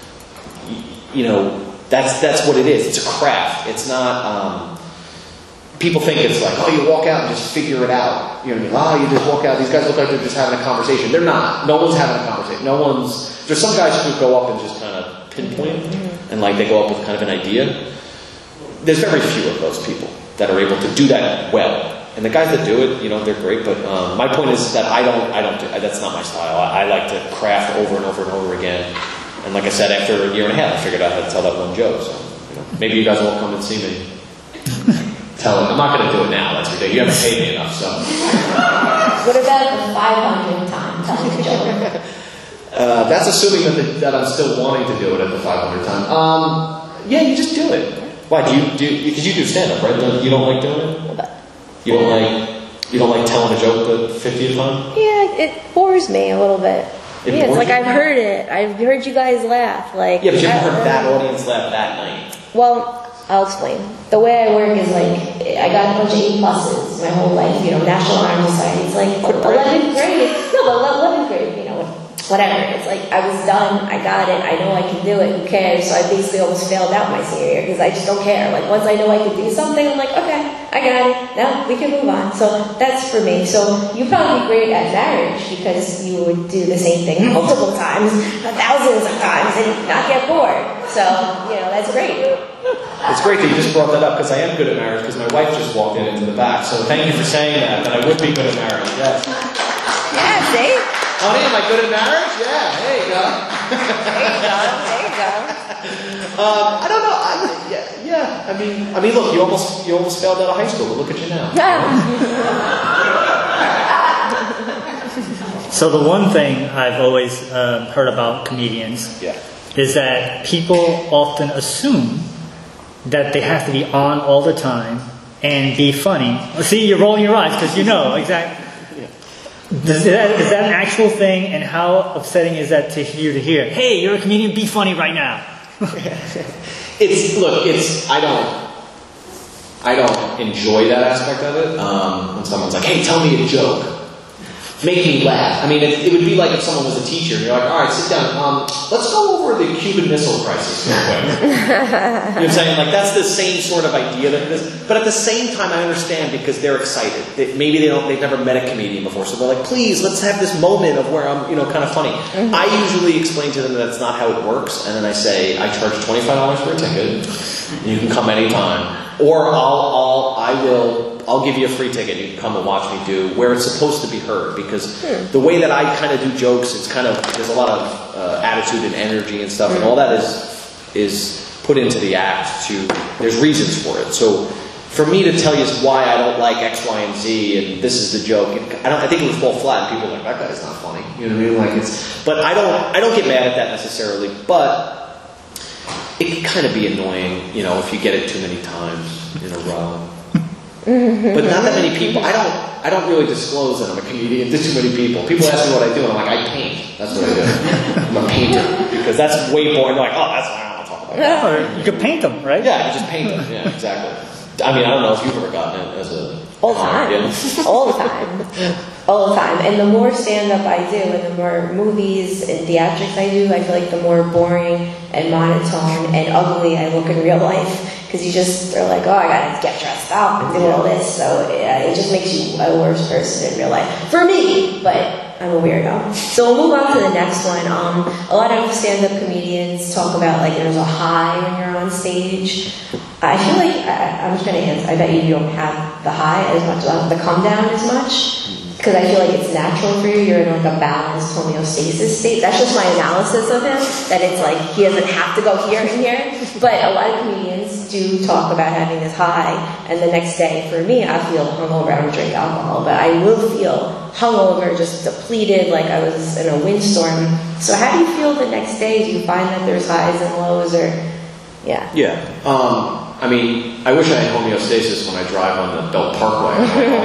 you know, that's that's what it is. It's a craft. It's not, um, people think it's like, oh, you walk out and just figure it out. You know what I mean? Oh, you just walk out. These guys look like they're just having a conversation. They're not. No one's having a conversation. No one's, there's some guys who go up and just kind of pinpoint, and like they go up with kind of an idea. There's very few of those people that are able to do that well. And the guys that do it, you know, they're great. But um, my point is that I don't, I don't do, that's not my style. I, I like to craft over and over and over again. And like I said, after a year and a half, I figured out how to tell that one joke. So, you know, maybe you guys won't come and see me tell it. I'm not going to do it now. That's ridiculous. You haven't paid me enough, so. What about the five hundredth time telling the joke? Uh, that's assuming that, the, that I'm still wanting to do it at the five hundredth time. Um, yeah, you just do it. Why do you do? Because you do stand up, right? You don't like doing it. You don't like you don't like telling a joke the fiftieth time. Yeah, it bores me a little bit. It yeah, it's like you? I've heard it. I've heard you guys laugh. Like yeah, but you haven't heard that audience laugh that night. Well, I'll explain. The way I work is like I got a bunch of A pluses my whole life. You know, National Honor Society. It's like eleventh grade. No, but eleventh grade. You know, whatever. It's like I was done. I got it. I know I can do it. Who cares? So I basically almost failed out my senior year because I just don't care. Like once I know I can do something, I'm like, okay, I got it. Now we can move on. So that's for me. So you probably be great at marriage because you would do the same thing multiple times, thousands of times, and not get bored. So you know that's great. It's great that you just brought that up because I am good at marriage because my wife just walked in into the back. So thank you for saying that. That I would be good at marriage. Yes. Yeah, see. Honey, am I good at marriage? Yeah, there you go. There you go. There you go. Um, I don't know. I, yeah, yeah. I mean, I mean, look, you almost you almost failed out of high school, but look at you now. So the one thing I've always uh, heard about comedians yeah. is that people often assume that they have to be on all the time and be funny. See, you're rolling your eyes because you know exactly. Is that, is that an actual thing, and how upsetting is that to hear to hear? Hey, you're a comedian, be funny right now. It's look, it's I don't, I don't enjoy that aspect of it. Um, when someone's like, "Hey, tell me a joke," make me laugh. I mean, it, it would be like if someone was a teacher and you're like, all right, sit down. Um, let's go over the Cuban Missile Crisis real quick. You know what I'm saying? Like, that's the same sort of idea that it is. But at the same time, I understand because they're excited. They, maybe they don't, they've never met a comedian before. So they're like, please, let's have this moment of where I'm, you know, kind of funny. Mm-hmm. I usually explain to them that that's not how it works. And then I say, I charge twenty-five dollars for a ticket. You can come anytime. Or I'll, I'll, I will, I'll give you a free ticket. You can come and watch me do where it's supposed to be heard. Because hmm. the way that I kind of do jokes, it's kind of, there's a lot of uh, attitude and energy and stuff. Hmm. And all that is, is put into the act to, there's reasons for it. So for me to tell you why I don't like X, Y, and Z, and this is the joke, I don't. I think it would fall flat. And people are like, that guy's not funny. You know what I mean? Like it's. But I don't. I don't get mad at that necessarily. But it can kind of be annoying, you know, if you get it too many times in a row. But not that many people. I don't. I don't really disclose that I'm a comedian to too many people. People ask me what I do, and I'm like, I paint. That's what I do. I'm a painter because that's way boring. They're like, oh, that's what I don't want to talk about. Yeah, you could paint them, right? Yeah, you just paint them. Yeah, exactly. I mean, I don't know if you've ever gotten it as a all the time, yeah. all the time, all the time. And the more stand-up I do, and the more movies and theatrics I do, I feel like the more boring and monotone and ugly I look in real life. Because you just are like, oh, I gotta get dressed up and do all this. So yeah, it just makes you a worse person in real life for me. But I'm a weirdo. So we'll move on to the next one. Um, a lot of stand-up comedians talk about like there's a high when you're on stage. I feel like, I, I'm just going to answer, I bet you you don't have the high as much, uh, the come down as much, because I feel like it's natural for you, you're in like a balanced homeostasis state. That's just my analysis of him, that it's like, he doesn't have to go here and here, but a lot of comedians do talk about having this high, and the next day, for me, I feel hungover, I don't drink alcohol, but I will feel hungover, just depleted, like I was in a windstorm. So how do you feel the next day? Do you find that there's highs and lows, or, yeah? Yeah, um... I mean, I wish I had homeostasis when I drive on the Belt Parkway.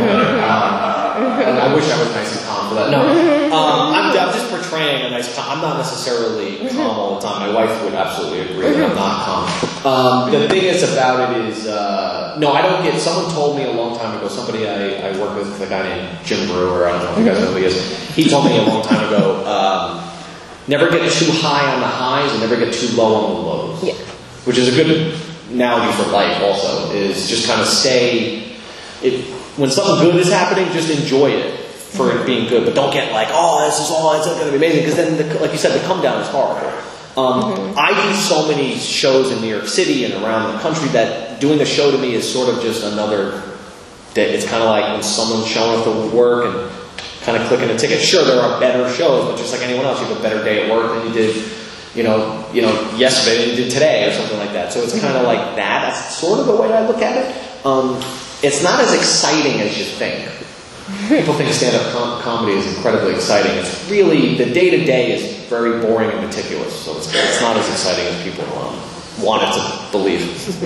um, and I wish I was nice and calm for that. No, um, I'm, I'm just portraying a nice calm. I'm not necessarily calm all the time. My wife would absolutely agree that I'm not calm. Um, the thing is about it is, uh, no, I don't get, someone told me a long time ago, somebody I, I work with, a guy named Jim Brewer, I don't know if you guys know who he is, he told me a long time ago, um, never get too high on the highs and never get too low on the lows. Yeah. Which is a good analogy for life also, is just kind of stay, it, when something good is happening, just enjoy it for it being good, but don't get like, oh, this is all, it's going to be amazing, because then, the, like you said, the come down is horrible. Um, mm-hmm. I do so many shows in New York City and around the country that doing a show to me is sort of just another day. It's kind of like when someone's showing up to work and kind of clicking a ticket. Sure, there are better shows, but just like anyone else, you have a better day at work than you did you know, you know, yesterday than you did today or something like that. So it's kind of like that. That's sort of the way I look at it. Um, it's not as exciting as you think. People think stand-up com- comedy is incredibly exciting. It's really, the day-to-day is very boring and meticulous. So it's, it's not as exciting as people um, want it to believe.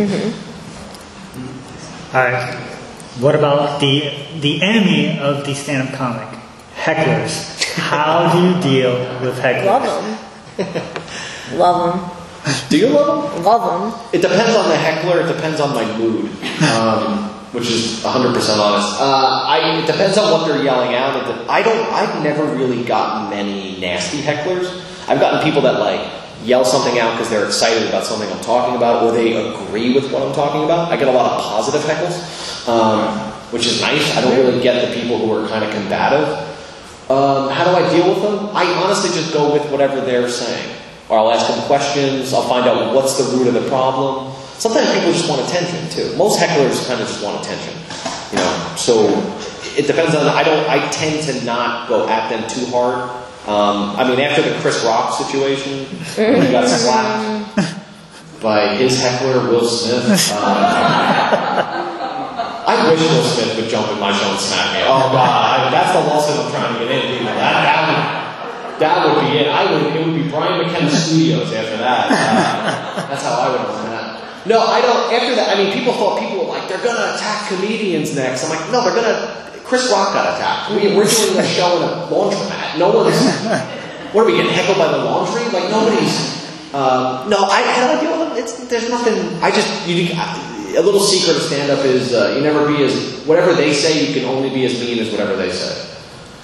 All right. What about the the enemy of the stand-up comic? Hecklers. How do you deal with hecklers? Love them. Love them. Do you love them? Love them. It depends on the heckler. It depends on my mood, um, which is one hundred percent honest. Uh, I, it depends on what they're yelling out. I don't. I've never really gotten many nasty hecklers. I've gotten people that like yell something out because they're excited about something I'm talking about, or they agree with what I'm talking about. I get a lot of positive heckles, um, which is nice. I don't really get the people who are kind of combative. Um, how do I deal with them? I honestly just go with whatever they're saying. Or I'll ask them questions, I'll find out what's the root of the problem. Sometimes people just want attention too. Most hecklers kind of just want attention. You know, so it depends on, I don't, I tend to not go at them too hard. Um, I mean, after the Chris Rock situation, when he got slapped by his heckler, Will Smith, uh, I wish Will Smith would jump in my show and smack me. Oh God, I, that's the lawsuit I'm trying to get in, people. That, that, would, that would be it. I would. It would be Brian McKenna Studios after that. Uh, that's how I would run that. No, I don't. After that, I mean, people thought people were like, they're gonna attack comedians next. I'm like, no, they're gonna. Chris Rock got attacked. We, we're doing a show in a laundromat. No one's. What are we getting heckled by the laundry? Like nobody's. Um, no, I how do I deal with them? It's there's nothing. I just you. I, A little secret of stand-up is uh, you never be as, whatever they say, you can only be as mean as whatever they say. Hmm.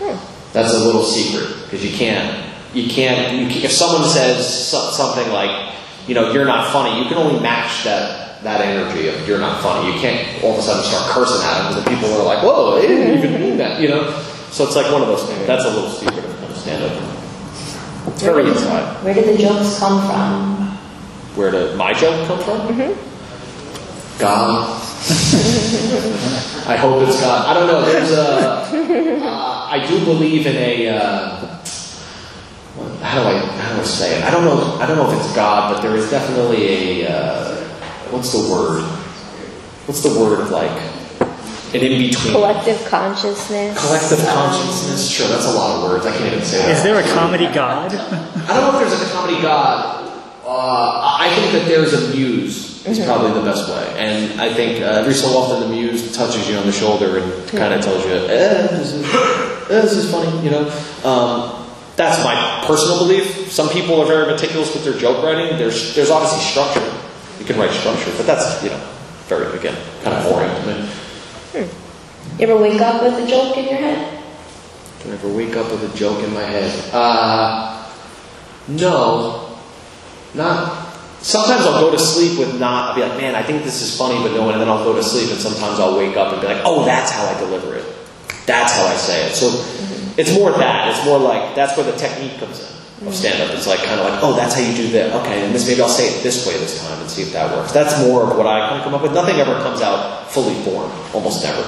That's a little secret because you can't. You can't. You can, if someone says so, something like, you know, you're not funny, you can only match that that energy of you're not funny. You can't all of a sudden start cursing at them because the people are like, whoa, they didn't even mean that, you know. So it's like one of those things. That's a little secret of kind of stand up. It's very where inside. Where did the jokes come from? Where did my joke come from? Mm-hmm. God. I hope it's God. I don't know. There's a. Uh, I do believe in a. Uh, how do I how do I say it? I don't know. I don't know if it's God, but there is definitely a. Uh, what's the word? What's the word of like an in between? Collective consciousness. Collective consciousness. Sure, that's a lot of words. I can't even say that. Is there a comedy God? I don't know if there's a comedy God. Uh, I think that there's a muse. Is probably the best way, and I think uh, every so often the muse touches you on the shoulder and kind of tells you, eh, this is, eh, this is funny, you know. Um, that's my personal belief. Some people are very meticulous with their joke writing. There's there's obviously structure. You can write structure, but that's, you know, very, again, kind of boring to me. Hmm. You ever wake up with a joke in your head? Do I ever wake up with a joke in my head? Uh, no, not. Sometimes I'll go to sleep with not, I'll be like, man, I think this is funny, but no one, and then I'll go to sleep, and sometimes I'll wake up and be like, oh, that's how I deliver it. That's how I say it. So mm-hmm. It's more that. It's more like, that's where the technique comes in of stand-up. It's like, kind of like, oh, that's how you do that. Okay, and this, maybe I'll say it this way this time and see if that works. That's more of what I kind of come up with. Nothing ever comes out fully formed. Almost never.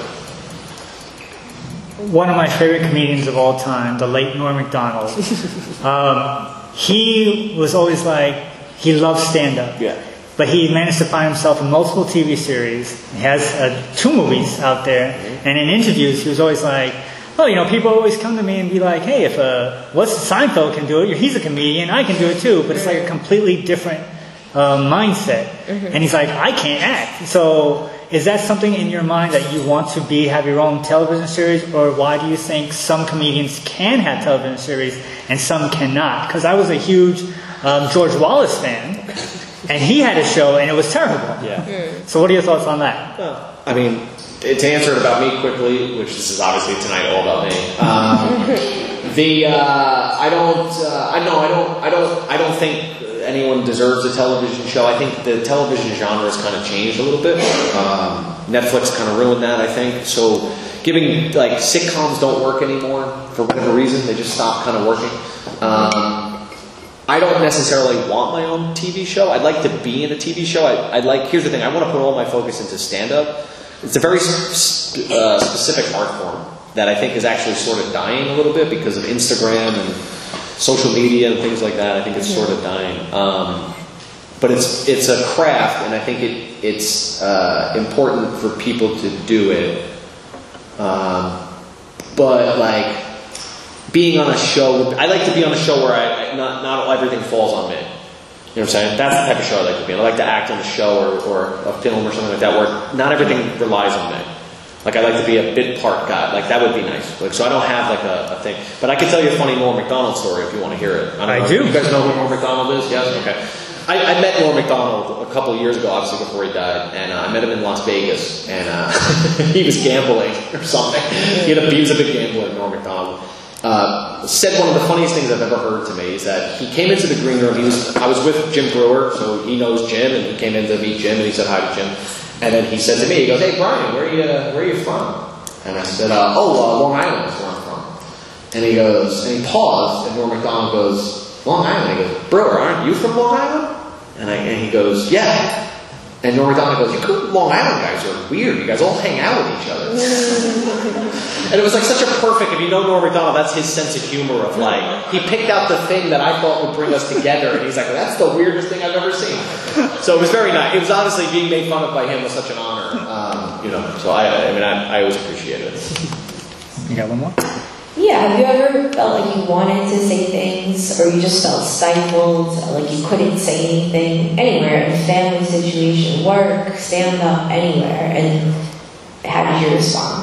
One of my favorite comedians of all time, the late Norm Macdonald, um, he was always like, he loves stand-up. Yeah. But he managed to find himself in multiple T V series. He has uh, two movies out there. Mm-hmm. And in interviews, he was always like, well, you know, people always come to me and be like, hey, if uh, what's Seinfeld can do it, he's a comedian, I can do it too. But it's like a completely different uh, mindset. Mm-hmm. And he's like, I can't act. So is that something in your mind that you want to be, have your own television series? Or why do you think some comedians can have television series and some cannot? Because I was a huge um, George Wallace fan. And he had a show, and it was terrible. Yeah. Mm. So what are your thoughts on that? Well, I mean, to answer it about me quickly, which this is obviously tonight all about me. Um, the uh, I don't. Uh, I know. I don't. I don't. I don't think anyone deserves a television show. I think the television genre has kind of changed a little bit. Um, Netflix kind of ruined that, I think. So giving like sitcoms don't work anymore for whatever reason. They just stopped kind of working. Um, I don't necessarily want my own T V show. I'd like to be in a T V show. I, I'd like. Here's the thing. I want to put all my focus into stand-up. It's a very sp- uh, specific art form that I think is actually sort of dying a little bit because of Instagram and social media and things like that. I think it's sort of dying. Um, but it's it's a craft, and I think it it's uh, important for people to do it. Um, but like. Being on a show, I like to be on a show where I, not not everything falls on me. You know what I'm saying? That's the type of show I like to be on. I like to act on a show or, or a film or something like that where not everything relies on me. Like I like to be a bit part guy. Like that would be nice. Like so I don't have like a, a thing. But I can tell you a funny Norm Macdonald story if you want to hear it. I, don't I know. do. You guys know who Norm Macdonald is? Yes? Okay. I, I met Norm Macdonald a couple of years ago, obviously before he died, and uh, I met him in Las Vegas, and uh, he was gambling or something. He, had a, he was a big gambler, Norm Macdonald. Uh, said one of the funniest things I've ever heard to me is that he came into the green room. He was I was with Jim Brewer, so he knows Jim, and he came in to meet Jim, and he said hi to Jim. And then he said to me, he goes, "Hey Brian, where are you? Uh, where are you from?" And I said, uh, "Oh, uh, Long Island is where I'm from." And he goes, and he paused, and Norm Macdonald goes, "Long Island?" He goes, "Brewer, aren't you from Long Island?" And I and he goes, "Yeah." And Norm Macdonald goes, "You cool Long Island guys are weird. You guys all hang out with each other." And it was like such a perfect, if you know Norm Macdonald, that's his sense of humor of like, he picked out the thing that I thought would bring us together, and he's like, that's the weirdest thing I've ever seen. So it was very nice. It was honestly, being made fun of by him was such an honor. Um, you know, so I, I mean, I, I always appreciate it. You got one more? Yeah, have you ever felt like you wanted to say things, or you just felt stifled, like you couldn't say anything, anywhere, in family situation, work, stand-up, anywhere, and how did you respond?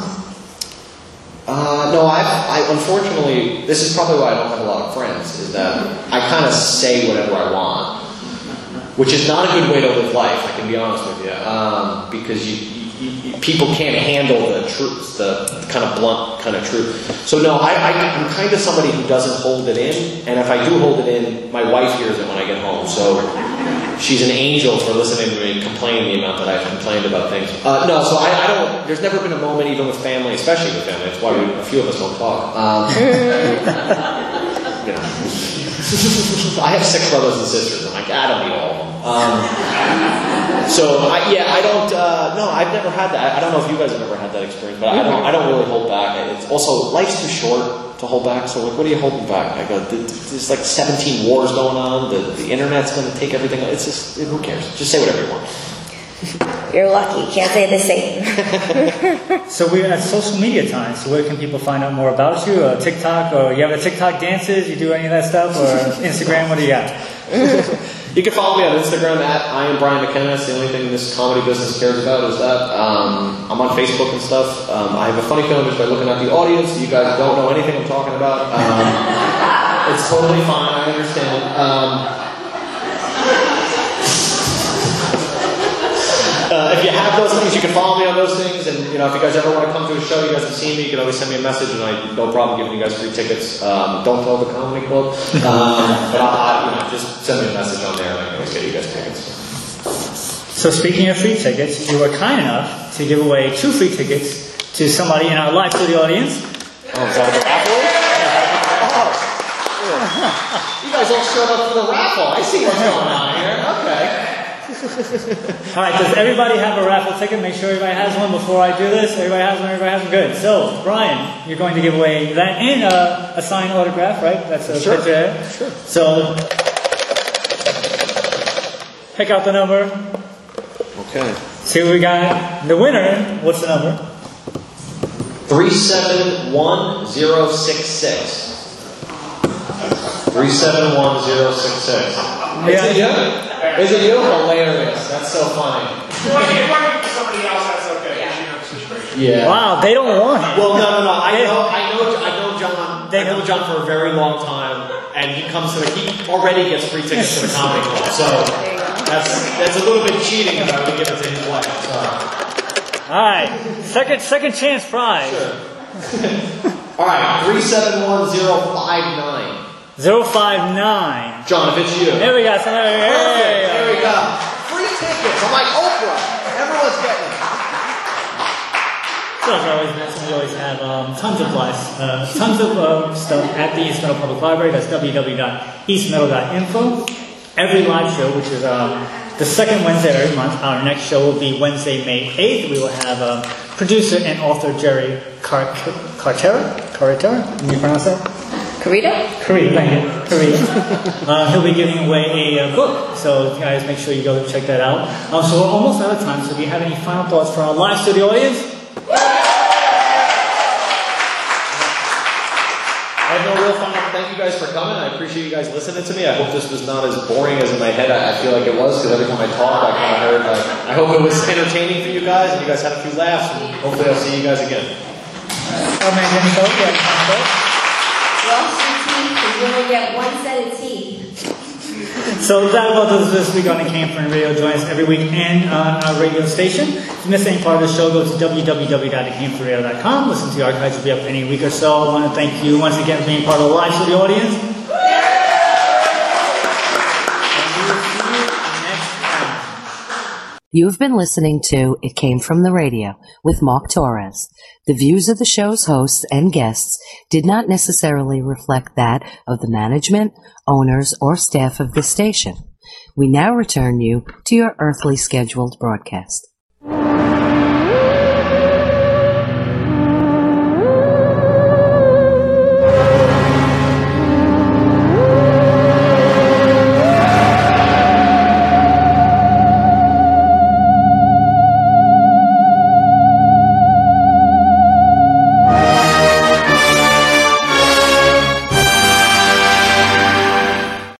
Uh, no, I, I, unfortunately, this is probably why I don't have a lot of friends, is that I kind of say whatever I want, which is not a good way to live life, I can be honest with you, um, because you, you, you, people can't handle the truth, the, the kind of blunt kind of truth. So no, I, I, I'm kind of somebody who doesn't hold it in, and if I do hold it in, my wife hears it when I get home. So she's an angel for listening to me complain the amount that I've complained about things. Uh, no, so I, I don't. There's never been a moment, even with family, especially with family. That's why we, a few of us don't talk. Um, you know. I have six brothers and sisters. I'm like, I don't need all of them. Um, so I, yeah, I don't. Uh, no, I've never had that. I don't know if you guys have ever had that experience, but I don't. I don't really hold back. It's also life's too short to hold back. So like, what are you holding back? I go, there's like seventeen wars going on. The the internet's going to take everything. It's just who cares? Just say whatever you want. You're lucky. Can't say the same. So we're at social media time. So where can people find out more about you? Uh, TikTok, or you have the TikTok dances? You do any of that stuff, or Instagram? What do you got? You can follow me on Instagram at I am Brian McKenna. That's the only thing this comedy business cares about is that. Um, I'm on Facebook and stuff. Um, I have a funny feeling just by looking at the audience, you guys don't know anything I'm talking about. Um, it's totally fine. I understand. Um, Uh, if you have those things, you can follow me on those things. And you know, if you guys ever want to come to a show, you guys have seen me, you can always send me a message, and I no problem giving you guys free tickets. Um, don't tell the comedy club, um, but I, I, you know, just send me a message on there, and I can always get you guys tickets. So speaking of free tickets, you were kind enough to give away two free tickets to somebody in our live studio audience. Oh, is that the raffle? Oh, you guys all showed up for the raffle. I see what's going on here. Okay. All right, does everybody have a raffle ticket? Make sure everybody has one before I do this. Everybody has one, everybody has one. Good. So, Brian, you're going to give away that and uh, a signed autograph, right? That's a sure. picture. Sure. So, pick out the number. Okay. See what we got. The winner, what's the number? three seven one zero six six. three seven one zero six six. Yeah. Is it you? Is it you? Hilarious. That's so funny. Somebody else, that's okay. Yeah. Wow, they don't want it. Well, no, no, no. I know, I know, I know John. I know John for a very long time, and he comes to the. He already gets free tickets to the comedy club. So that's that's a little bit cheating if I would give it to his wife. Sorry. All right, second second chance prize. Sure. All right, three seven one zero five nine. Zero five nine. John, if it's you. There we go. So there, Perfect. hey. There we go. Free tickets. I'm like Oprah. Everyone's getting it. So as always, next we always have um, tons of lives, uh, tons of uh, stuff at the East Meadow Public Library. That's w w w dot east meadow dot info. Every live show, which is um, the second Wednesday of every month. Our next show will be Wednesday, May eighth. We will have um, producer and author Jerry Car- Cartera. Cartera? Can you pronounce that? Carita? Carita, thank you. Carita. Uh, he'll be giving away a uh, book, so guys, make sure you go check that out. Um, so we're almost out of time, so do you have any final thoughts for our live studio audience? I have no real fun. Thank you guys for coming. I appreciate you guys listening to me. I hope this was not as boring as in my head I, I feel like it was, because every time I talked, I kind of heard, like, I hope it was entertaining for you guys, and you guys had a few laughs, and hopefully I'll see you guys again. Oh, man, any thoughts? You have any thoughts? Brush your teeth, because you only get one set of teeth. So that about us this week on the Came From Radio. Join us every week and on our radio station. If you miss any part of the show, go to w w w dot the came from radio dot com. Listen to the archives. Will be up any week or so. I want to thank you once again for being part of the live studio audience. And we will see you next time. You've been listening to It Came From the Radio with Mark Torres. The views of the show's hosts and guests did not necessarily reflect that of the management, owners, or staff of this station. We now return you to your earthly scheduled broadcast.